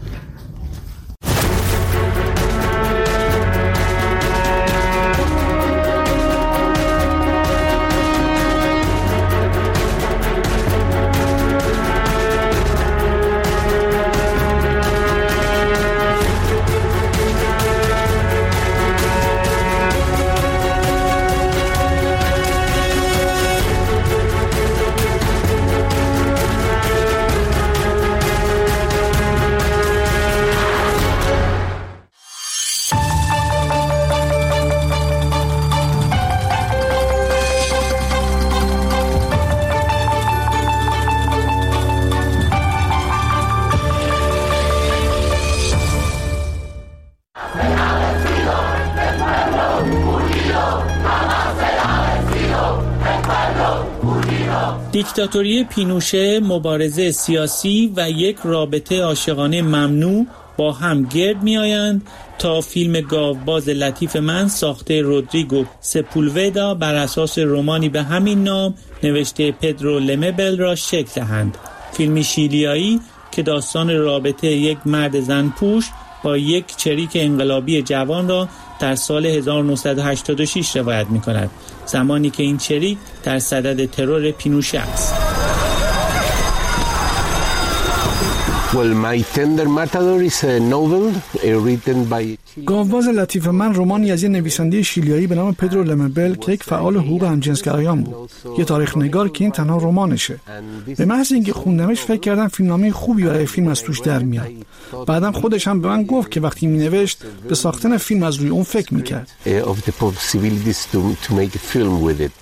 دیکتاتوری پینوشه، مبارزه سیاسی و یک رابطه عاشقانه ممنوع با هم گرد می آیند تا فیلم گاوباز لطیف من ساخته رودریگو سپولودا بر اساس رمانی به همین نام نوشته پدرو لمبل را شکل دهند. فیلمی شیلیایی که داستان رابطه یک مرد زنپوش با یک چریک انقلابی جوان را در سال هزار و نهصد و هشتاد و شش روایت می کند، زمانی که این چریک در صدد ترور پینوشه است. Well, My Tender Matador is a novel written by گاوباز لطیف من رمانی از یک نویسنده شیلیایی به نام پدرو لمبل که یک فعال حقوق همجنسگرایان بود. یه تاریخ نگار که این تنها رمانشه. به محض اینکه خوندمش فکر کردم فیلمنامه خوبی برای فیلم از توش در میاد. بعدم خودش هم به من گفت که وقتی مینوشت به ساختن فیلم از روی اون فکر میکرد. of the possibilities to to make a film with it.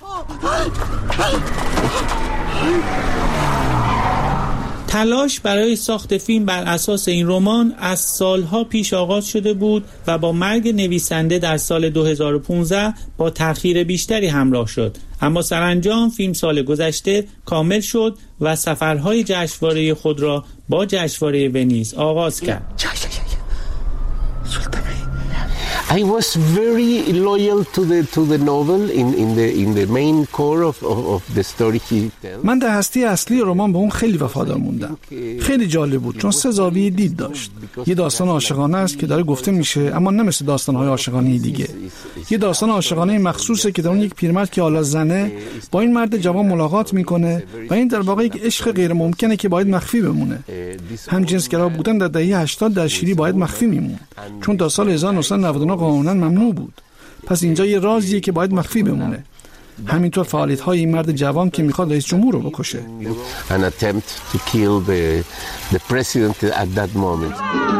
تلاش برای ساخت فیلم بر اساس این رمان از سالها پیش آغاز شده بود و با مرگ نویسنده در سال دو هزار و پانزده با تأخیر بیشتری همراه شد، اما سرانجام فیلم سال گذشته کامل شد و سفرهای جشنواره خود را با جشنواره ونیز آغاز کرد. I was very loyal to the to the novel in in the in the main core of of, of the story he tells. من در هسته اصلی رمان به اون خیلی وفادار موندم. خیلی جالب بود چون سه زاویه دید داشت. یه داستان عاشقانه است که داره گفته میشه اما نه مثل داستان‌های عاشقانه دیگه. یه داستان عاشقانه مخصوصه که در اون یک پیرمرد که حالا زنه با این مرد جوان ملاقات میکنه و این در واقع یک عشق غیر ممکنه که باید مخفی بمونه. همجنسگرا بودن در دهه هشتاد در شیلی باید مخفی میمون چون تا سال هزار و نهصد و نود و نه قانونا ممنوع بود. پس اینجا یه رازیه که باید مخفی بمونه. همینطور فعالیت‌های این مرد جوان که میخواد رئیس جمهور رو بکشه. An attempt to kill the the president at that moment.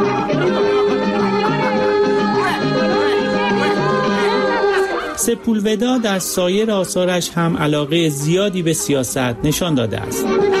سپولودا در سایر آثارش هم علاقه زیادی به سیاست نشان داده است.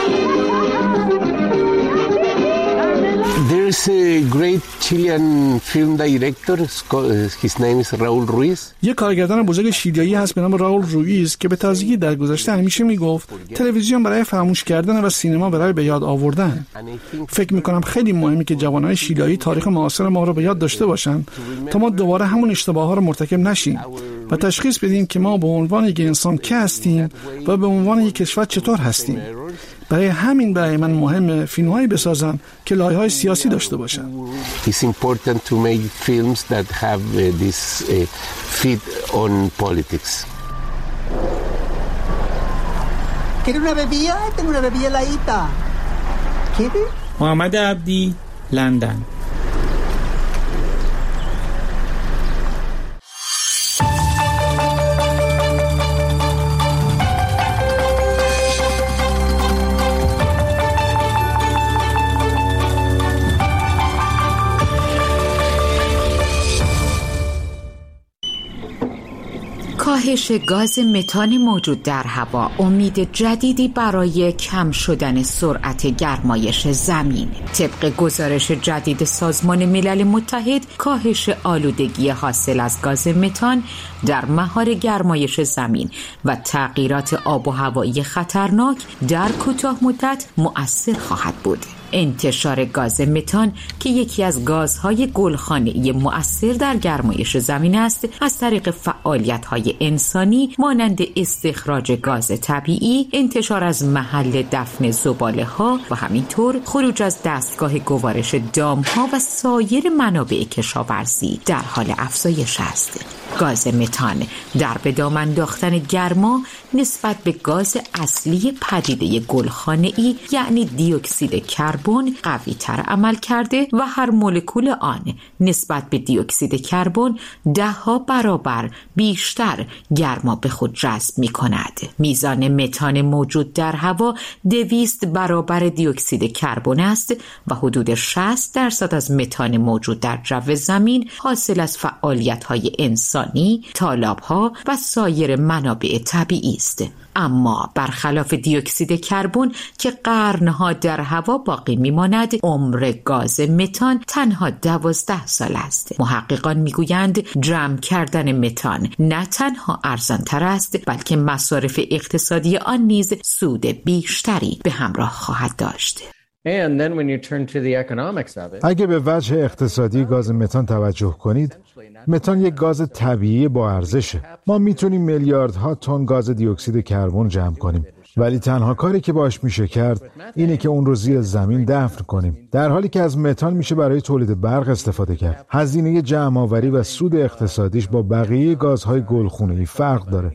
There's a great Chilean film director. His name is Raúl Ruiz. یک کارگردان بزرگ شیلیایی هست به نام راول رویز که به تازگی در گذشته همیشه میگفت تلویزیون برای فراموش کردن و سینما برای به یاد آوردن. فکر میکنم خیلی مهمه که جوانای شیلیایی تاریخ معاصر ما رو به یاد داشته باشن تا ما دوباره همون اشتباهات رو مرتکب نشیم و تشخیص بدیم که ما به عنوان یک انسان که هستیم و به عنوان یک کشور چطور هستیم. برای همین برای من مهمه فیلم‌هایی بسازم که لایه‌های سیاسی داشته باشن. It's important to make films that have uh, this uh, feed on politics. ¿Quieres una bebida? Tengo una bebida heladita. ¿Quieres? محمد عبدی، لندن. کاهش گاز متان موجود در هوا امید جدیدی برای کم شدن سرعت گرمایش زمین. طبق گزارش جدید سازمان ملل متحد، کاهش آلودگی حاصل از گاز متان در مهار گرمایش زمین و تغییرات آب و هوایی خطرناک در کوتاه مدت مؤثر خواهد بود. انتشار گاز متان که یکی از گازهای گلخانه‌ای مؤثر در گرمایش زمین است، از طریق فعالیت‌های انسانی مانند استخراج گاز طبیعی، انتشار از محل دفن زباله‌ها و همینطور خروج از دستگاه گوارش دام‌ها و سایر منابع کشاورزی در حال افزایش است. گاز متان در به دام انداختن گرما نسبت به گاز اصلی پدیده گلخانه‌ای یعنی دی اکسید کربن قوی تر عمل کرده و هر مولکول آن نسبت به دی اکسید کربن ده ها برابر بیشتر گرما به خود جذب می کند. میزان متان موجود در هوا دویست برابر دی اکسید کربن است و حدود شصت درصد از متان موجود در جو زمین حاصل از فعالیت‌های انسانی، تالاب‌ها و سایر منابع طبیعی است. اما برخلاف دی اکسید کربن که قرنها در هوا باقی میماند، عمر گاز متان تنها دوازده سال است. محققان میگویند جمع کردن متان نه تنها ارزان‌تر است بلکه مصارف اقتصادی آن نیز سود بیشتری به همراه خواهد داشت. اگه به وجه اقتصادی گاز متان توجه کنید، متان یک گاز طبیعی با ارزشه. ما میتونیم میلیاردها تن گاز دی اکسید کربن جمع کنیم، ولی تنها کاری که باش میشه کرد اینه که اون رو زیر زمین دفن کنیم، در حالی که از متان میشه برای تولید برق استفاده کرد. هزینه جمع آوری و سود اقتصادیش با بقیه گازهای گلخانه‌ای فرق داره.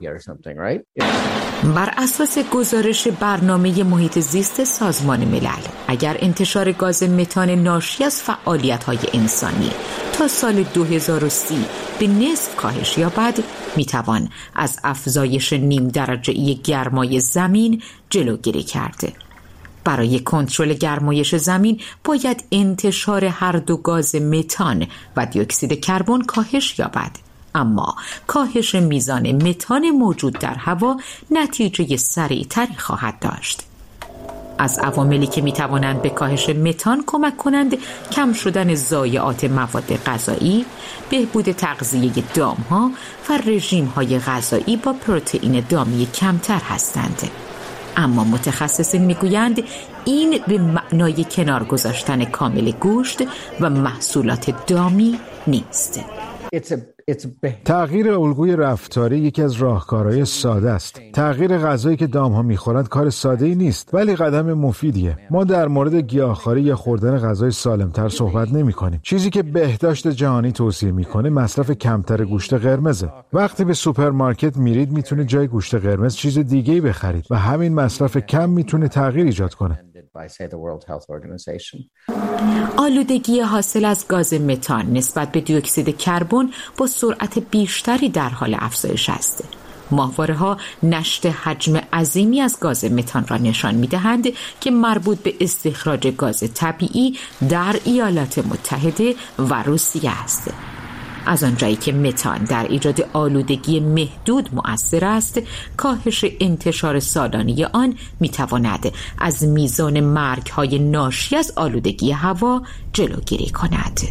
بر اساس گزارش برنامه محیط زیست سازمان ملل، اگر انتشار گاز متان ناشی از فعالیت‌های انسانی تا سال دو هزار و سی به نصف کاهش یابد، میتوان از افزایش نیم درجه‌ای گرمای زمین جلوگیری کرده. برای کنترل گرمایش زمین باید انتشار هر دو گاز متان و دی اکسید کربن کاهش یابد. اما کاهش میزان متان موجود در هوا نتیجه سریعتری خواهد داشت. از عواملی که میتوانند به کاهش متان کمک کنند کم شدن ضایعات مواد غذایی، بهبود تغذیه دامها و رژیم‌های غذایی با پروتئین دامی کمتر هستند. اما متخصصین میگویند این به معنای کنار گذاشتن کامل گوشت و محصولات دامی نیست. تغییر الگوی رفتاری یکی از راهکارهای ساده است. تغییر غذایی که دام‌ها می‌خورند کار ساده‌ای نیست، ولی قدم مفیدیه. ما در مورد گیاهخواری یا خوردن غذای سالم‌تر صحبت نمی‌کنیم. چیزی که بهداشت جهانی توصیه می‌کنه مصرف کمتر گوشت قرمزه. وقتی به سوپرمارکت میرید میتونید جای گوشت قرمز چیز دیگه‌ای بخرید و همین مصرف کم میتونه تغییر ایجاد کنه. آلودگی حاصل از گاز متان نسبت به دی اکسید کربن با سرعت بیشتری در حال افزایش است. ماهواره‌ها نشت حجم عظیمی از گاز متان را نشان می‌دهند که مربوط به استخراج گاز طبیعی در ایالات متحده و روسیه است. از آنجایی که متان در ایجاد آلودگی محدود مؤثر است، کاهش انتشار سالانه آن میتواند از میزان مرگ‌های ناشی از آلودگی هوا جلوگیری کند.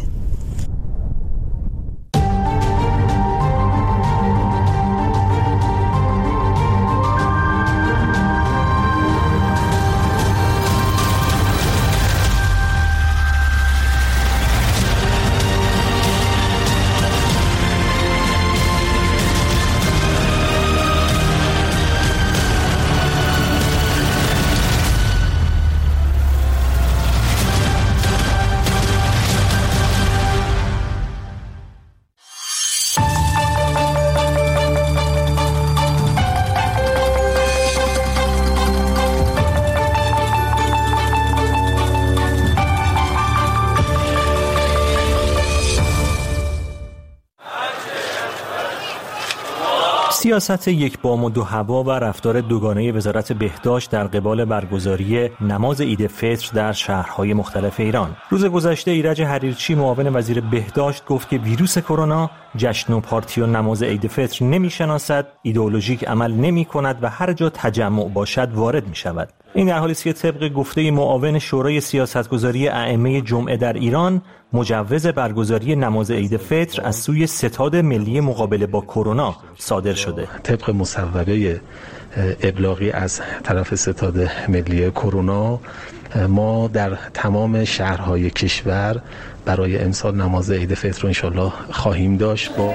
سیاست یک بام و دو هوا و رفتار دوگانه وزارت بهداشت در قبال برگزاری نماز عید فطر در شهرهای مختلف ایران. روز گذشته ایرج حریرچی معاون وزیر بهداشت گفت که ویروس کرونا جشن و پارتی و نماز عید فطر نمی‌شناسد، ایدئولوژیک عمل نمی‌کند و هر جا تجمع باشد وارد می‌شود. این در حالی است که طبق گفته معاون شورای سیاستگذاری ائمه جمعه در ایران، مجوز برگزاری نماز عید فطر از سوی ستاد ملی مقابله با کرونا صادر شده. طبق مصوبه ابلاغی از طرف ستاد ملی کرونا، ما در تمام شهرهای کشور برای امسال نماز عید فطر رو انشالله خواهیم داشت. با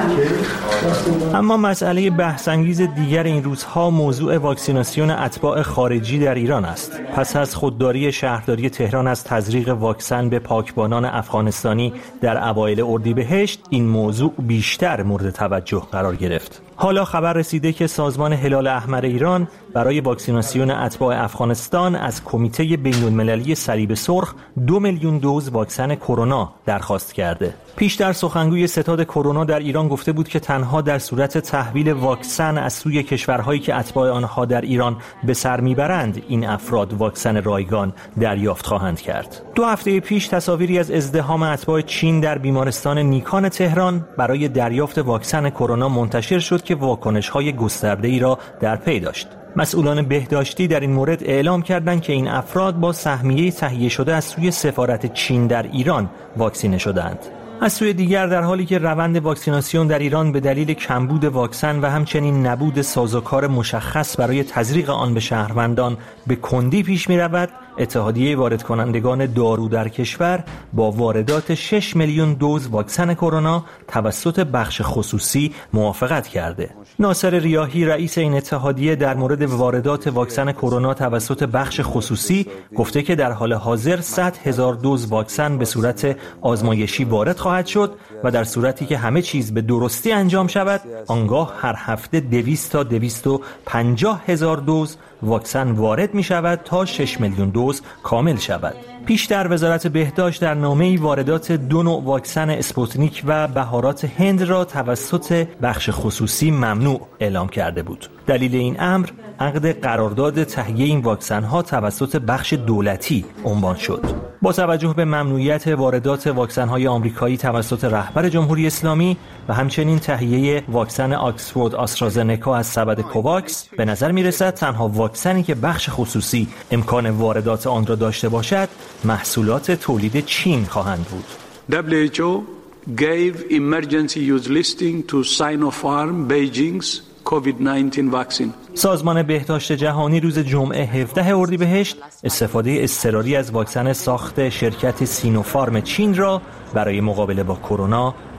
اما مسئله بحث انگیز دیگر این روزها موضوع واکسیناسیون اتباع خارجی در ایران است. پس از خودداری شهرداری تهران از تزریق واکسن به پاکبانان افغانستانی در اوایل اردیبهشت، این موضوع بیشتر مورد توجه قرار گرفت. حالا خبر رسیده که سازمان هلال احمر ایران برای واکسیناسیون اتباع افغانستان از کمیته بین‌المللی صلیب سرخ دو میلیون دوز واکسن کرونا درخواست کرده. پیشتر سخنگوی ستاد کرونا در ایران گفته بود که تنها در صورت تحویل واکسن از سوی کشورهایی که اتباع آنها در ایران به سر میبرند، این افراد واکسن رایگان دریافت خواهند کرد. دو هفته پیش تصاویری از ازدحام اتباع چین در بیمارستان نیکان تهران برای دریافت واکسن کرونا منتشر شد که واکنش‌های گسترده‌ای را در پی داشت. مسئولان بهداشتی در این مورد اعلام کردند که این افراد با سهمیه تهیه شده از سوی سفارت چین در ایران واکسینه شدند. از سوی دیگر در حالی که روند واکسیناسیون در ایران به دلیل کمبود واکسن و همچنین نبود سازوکار مشخص برای تزریق آن به شهروندان به کندی پیش می رود، اتحادیه وارد کنندگان دارو در کشور با واردات شش میلیون دوز واکسن کرونا توسط بخش خصوصی موافقت کرده. ناصر ریاحی رئیس این اتحادیه در مورد واردات واکسن کرونا توسط بخش خصوصی گفته که در حال حاضر صد هزار دوز واکسن به صورت آزمایشی وارد خواهد شد و در صورتی که همه چیز به درستی انجام شود، آنگاه هر هفته دویست تا دویست و پنجاه هزار دوز واکسن وارد می شود تا شش میلیون دوز کامل شود. پیشتر وزارت بهداشت در نامه‌ای واردات دو نوع واکسن اسپوتنیک و بهارات هند را توسط بخش خصوصی ممنوع اعلام کرده بود. دلیل این امر عقد قرارداد تهیه این واکسن‌ها توسط بخش دولتی عنوان شد. با توجه به ممنوعیت واردات واکسن‌های آمریکایی توسط رهبر جمهوری اسلامی و همچنین تهیه واکسن آکسفورد آسترازنکا از سبد کوواکس، به نظر می‌رسد تنها واکسنی که بخش خصوصی امکان واردات آن را داشته باشد محصولات تولید چین خواهند بود. دبلیو اچ او gave emergency use listing to Sinopharm Beijing's کووید نوزده vaccine. سازمان بهداشت جهانی روز جمعه هفدهم اردیبهشت استفاده اضطراری از واکسن ساخت شرکت سینوفارم چین را برای مقابله با کرونا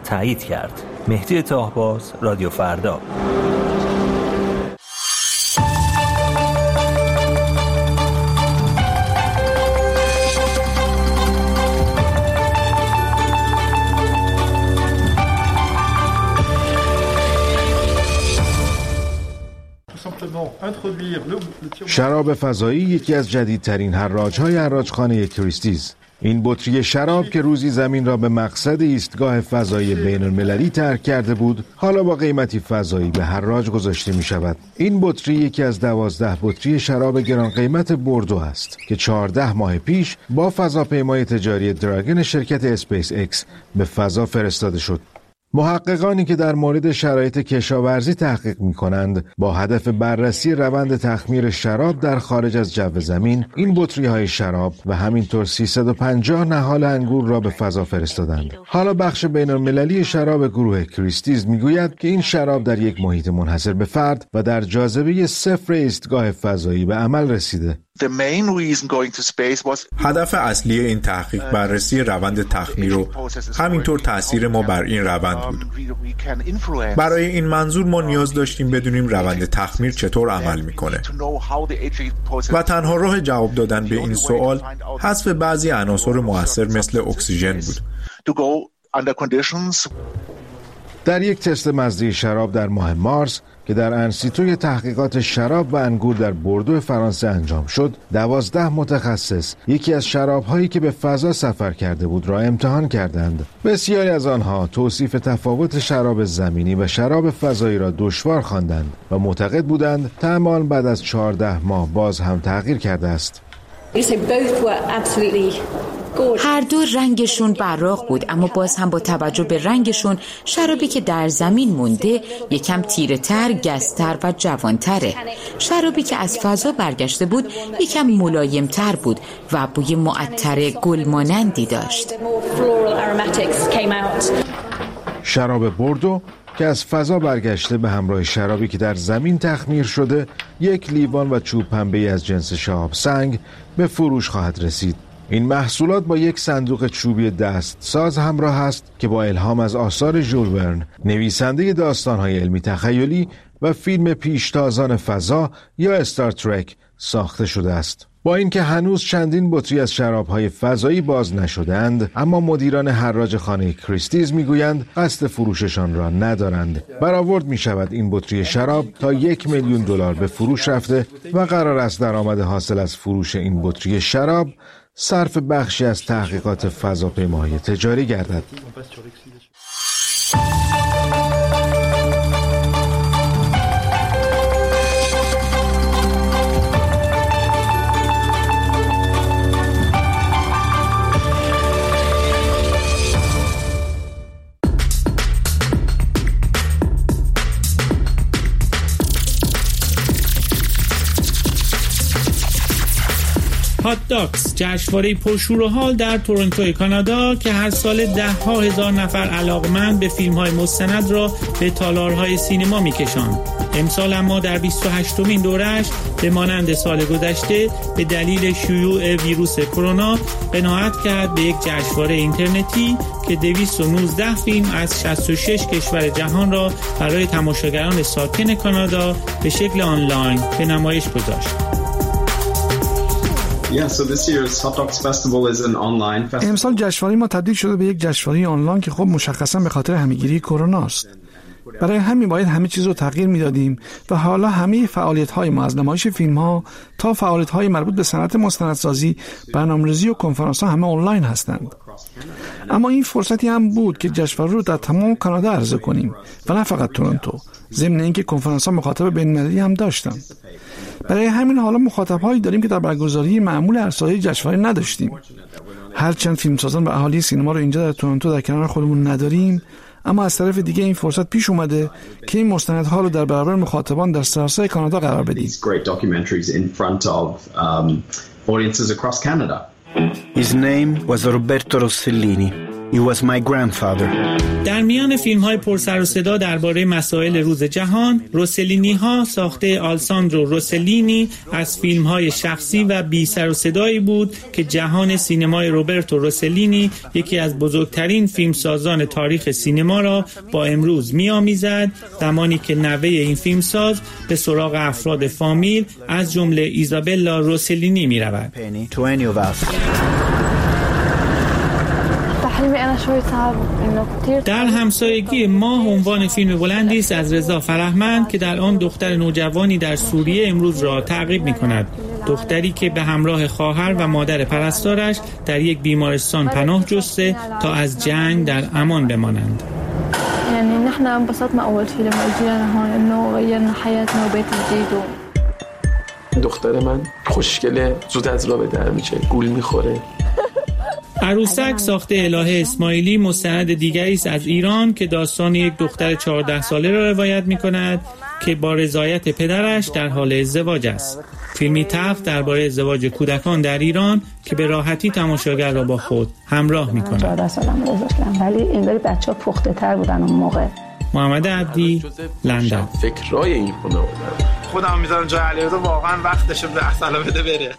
تایید کرد. مهدی طاهباز، رادیو فردا. شراب فضایی یکی از جدیدترین حراج‌های حراجخانه کریستیز. این بطری شراب که روزی زمین را به مقصد ایستگاه فضایی بین المللی ترک کرده بود، حالا با قیمتی فضایی به حراج گذاشته می شود. این بطری یکی از دوازده بطری شراب گران قیمت بوردو است که چهارده ماه پیش با فضاپیمای تجاری دراگن شرکت اسپیس ایکس به فضا فرستاده شد. محققانی که در مورد شرایط کشاورزی تحقیق می کنند با هدف بررسی روند تخمیر شراب در خارج از جو زمین این بطری های شراب و همینطور سیصد و پنجاه نهال انگور را به فضا فرستادند. حالا بخش بین المللی شراب گروه کریستیز می گوید که این شراب در یک محیط منحصر به فرد و در جاذبه صفر ایستگاه فضایی به عمل رسیده. هدف اصلی این تحقیق بررسی روند تخمیر و همینطور تأثیر ما بر این روند بود. برای این منظور ما نیاز داشتیم بدونیم روند تخمیر چطور عمل میکنه و تنها راه جواب دادن به این سوال حذف بعضی عناصر مؤثر مثل اکسیژن بود. در یک تست مزه شراب در ماه مارس که در انسیتوی تحقیقات شراب و انگور در بوردو فرانسه انجام شد، دوازده متخصص یکی از شراب‌هایی که به فضا سفر کرده بود را امتحان کردند. بسیاری از آنها توصیف تفاوت شراب زمینی و شراب فضایی را دشوار خواندند و معتقد بودند طعم آن بعد از چهارده ماه باز هم تغییر کرده است. هر دو رنگشون براق بود، اما باز هم با توجه به رنگشون شرابی که در زمین مونده یکم تیره تر، گستر و جوانتره. شرابی که از فضا برگشته بود یکم ملایم تر بود و بوی معطر گل مانندی داشت. شراب بوردو که از فضا برگشته به همراه شرابی که در زمین تخمیر شده، یک لیوان و چوب پنبه‌ای از جنس شهاب سنگ به فروش خواهد رسید. این محصولات با یک صندوق چوبی دست ساز همراه است که با الهام از آثار ژول ورن، نویسنده داستان‌های علمی تخیلی و فیلم پیشتازان فضا یا استار ترک ساخته شده است. با اینکه هنوز چندین بطری از شراب‌های فضایی باز نشدند، اما مدیران حراج خانه کریستیز میگویند قصد فروششان را ندارند. برآورد می‌شود این بطری شراب تا یک میلیون دلار به فروش رفته و قرار است درآمد حاصل از فروش این بطری شراب صرف بخشی از تحقیقات فضاپیماهای تجاری گردد. هات داگز، جشنواره پرشور و حال در تورنتو کانادا که هر سال ده ها هزار نفر علاقمند به فیلم های مستند را به تالارهای سینما میکشاند. امسال اما در بیست و هشتمین دورش به مانند سال گذشته به دلیل شیوع ویروس کرونا قناعت کرد به یک جشنواره اینترنتی که دویست و نوزده فیلم از شصت و شش کشور جهان را برای تماشاگران ساکن کانادا به شکل آنلاین به نمایش گذاشت. Yeah, so this year's Hot Dogs Festival is an online festival. امسال جشنواره ما تبدیل شده به یک جشنواره آنلاین که خب مشخصا به خاطر همه‌گیری کرونا است. برای همین باید همه چیز رو تغییر میدادیم و حالا همه فعالیت‌های ما از نمایش فیلم‌ها تا فعالیت‌های مربوط به صنعت مستندسازی، برنامه‌ریزی و کنفرانس‌ها همه آنلاین هستند. اما این فرصتی هم بود که جشنواره رو در تمام کانادا عرضه کنیم و نه فقط تورنتو، ضمن اینکه کنفرانس‌ها مخاطب بین‌المللی هم داشتند. برای همین حالا مخاطب‌هایی داریم که در برگزاری معمول عرصه‌های جشنواره نداشتیم. هرچند فیلمسازان و اهالی سینما رو اینجا در تورنتو در کنار خودمون نداریم، اما از طرف دیگه این فرصت پیش اومده که این مستندها رو در برابر مخاطبان در سراسر کانادا قرار بدیم. His name was Roberto Rossellini. It was my grandfather. در میان فیلم‌های پرسر و صدا درباره مسائل روز جهان، روسلینی‌ها ساخته آلساندرو روسلینی از فیلم‌های شخصی و بی سر و صدایی بود که جهان سینمای روبرتو روسلینی، یکی از بزرگترین فیلمسازان تاریخ سینما را با امروز می‌آمیزد، زمانی که نوه این فیلمساز به سراغ افراد فامیل از جمله ایزابلا روسلینی می‌رود. در همسایگی ما عنوان فیلم بلندی است از رضا فرهمند که در آن دختر نوجوانی در سوریه امروز را تعقیب می‌کند. دختری که به همراه خواهر و مادر پرستارش در یک بیمارستان پناه جسته تا از جنگ در امان بمانند. یعنی نحن انبسطنا اول شيء لما اجينا هون انه غيرنا حياتنا وبيت جديد. دختر من خوشگله، زود از راه به در میشه، گول میخوره. عروسک ساخته الهه اسماعیلی مستند دیگری است از ایران که داستان یک دختر چهارده ساله را روایت می‌کند که با رضایت پدرش در حال ازدواج است. فیلمی تلخ درباره ازدواج کودکان در ایران که به راحتی تماشاگر را با خود همراه می‌کند. چهارده سالم گذاشتم ولی انگار بچه‌ها پخته‌تر بودن اون موقع. محمد عبدی، لندن. فکرای این خانواده خودم میذارم جای علیرضا، واقعا وقتشه به اصلا بده بره.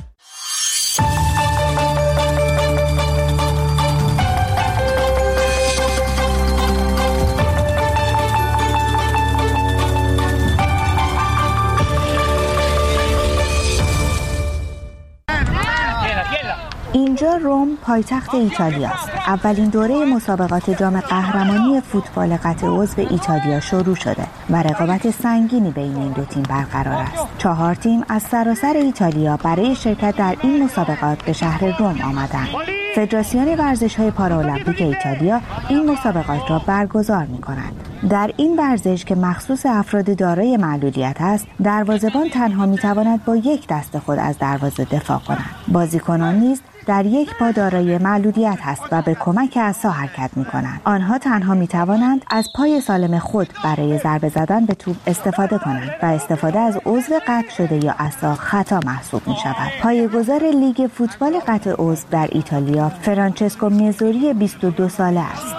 اینجا روم پایتخت ایتالیا است. اولین دوره مسابقات جام قهرمانی فوتبال قطع عضو ایتالیا شروع شده و رقابت سنگینی بین این دو تیم برقرار است. چهار تیم از سراسر ایتالیا برای شرکت در این مسابقات به شهر روم آمدند. فدراسیون ورزش‌های پارالمپیک ایتالیا این مسابقات را برگزار می‌کند. در این ورزش که مخصوص افراد دارای معلولیت است، دروازه‌بان تنها می‌تواند با یک دست خود از دروازه دفاع کند. بازیکنان نیز در یک پا دارای معلولیت هست و به کمک عصا حرکت می‌کنند. آنها تنها می‌توانند از پای سالم خود برای ضربه زدن به توپ استفاده کنند و استفاده از عضو قطع شده یا عصا خطا محسوب می‌شود. پایه‌گذار لیگ فوتبال قطع عضو در ایتالیا فرانچسکو میزوری بیست و دو ساله است.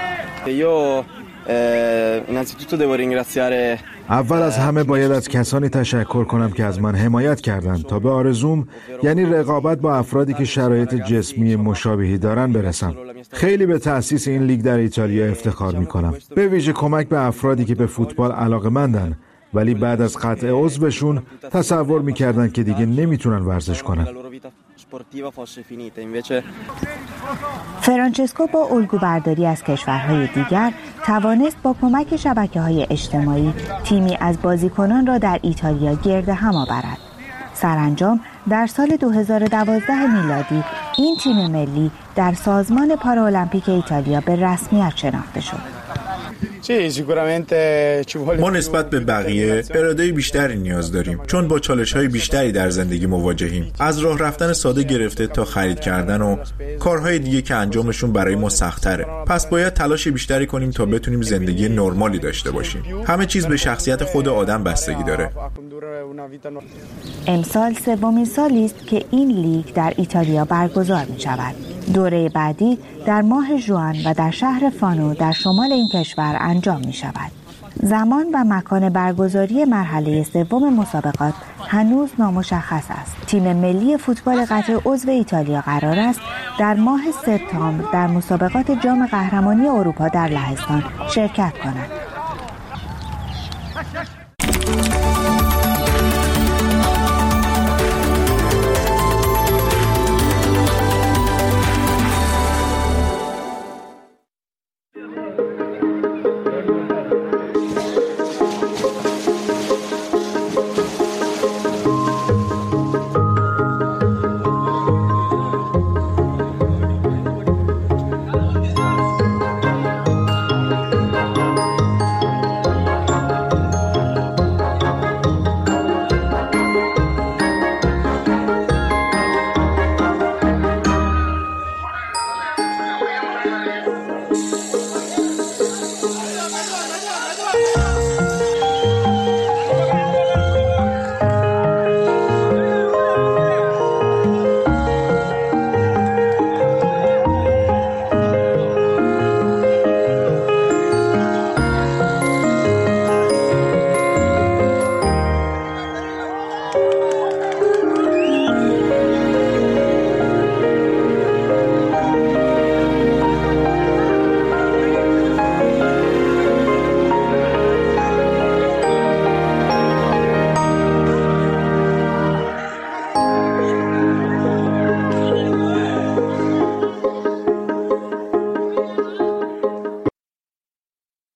اول از همه باید از کسانی تشکر کنم که از من حمایت کردند تا به آرزوم، یعنی رقابت با افرادی که شرایط جسمی مشابهی دارن، برسم. خیلی به تأسیس این لیگ در ایتالیا افتخار می کنم. به ویژه کمک به افرادی که به فوتبال علاقه‌مندن ولی بعد از قطع عضوشون تصور می‌کردن که دیگه نمیتونن ورزش کنن. فرانچسکو با الگو برداری از کشورهای دیگر توانست با کمک شبکه‌های اجتماعی تیمی از بازیکنان را در ایتالیا گرد هم آورد. سرانجام در سال دو هزار و دوازده میلادی این تیم ملی در سازمان پارالمپیک ایتالیا به رسمیت شناخته شد. ما نسبت به بقیه اراده بیشتری نیاز داریم، چون با چالش‌های بیشتری در زندگی مواجهیم. از راه رفتن ساده گرفته تا خرید کردن و کارهای دیگه که انجامشون برای ما سخت‌تره. پس باید تلاش بیشتری کنیم تا بتونیم زندگی نرمالی داشته باشیم. همه چیز به شخصیت خود آدم بستگی داره. امسال سومین سالی است که این لیگ در ایتالیا برگزار می‌شود. دوره بعدی در ماه ژوئن و در شهر فانو در شمال این کشور انجام می شود. زمان و مکان برگزاری مرحله سوم مسابقات هنوز نامشخص است. تیم ملی فوتبال قطع عضو ایتالیا قرار است در ماه سپتامبر در مسابقات جام قهرمانی اروپا در لهستان شرکت کند.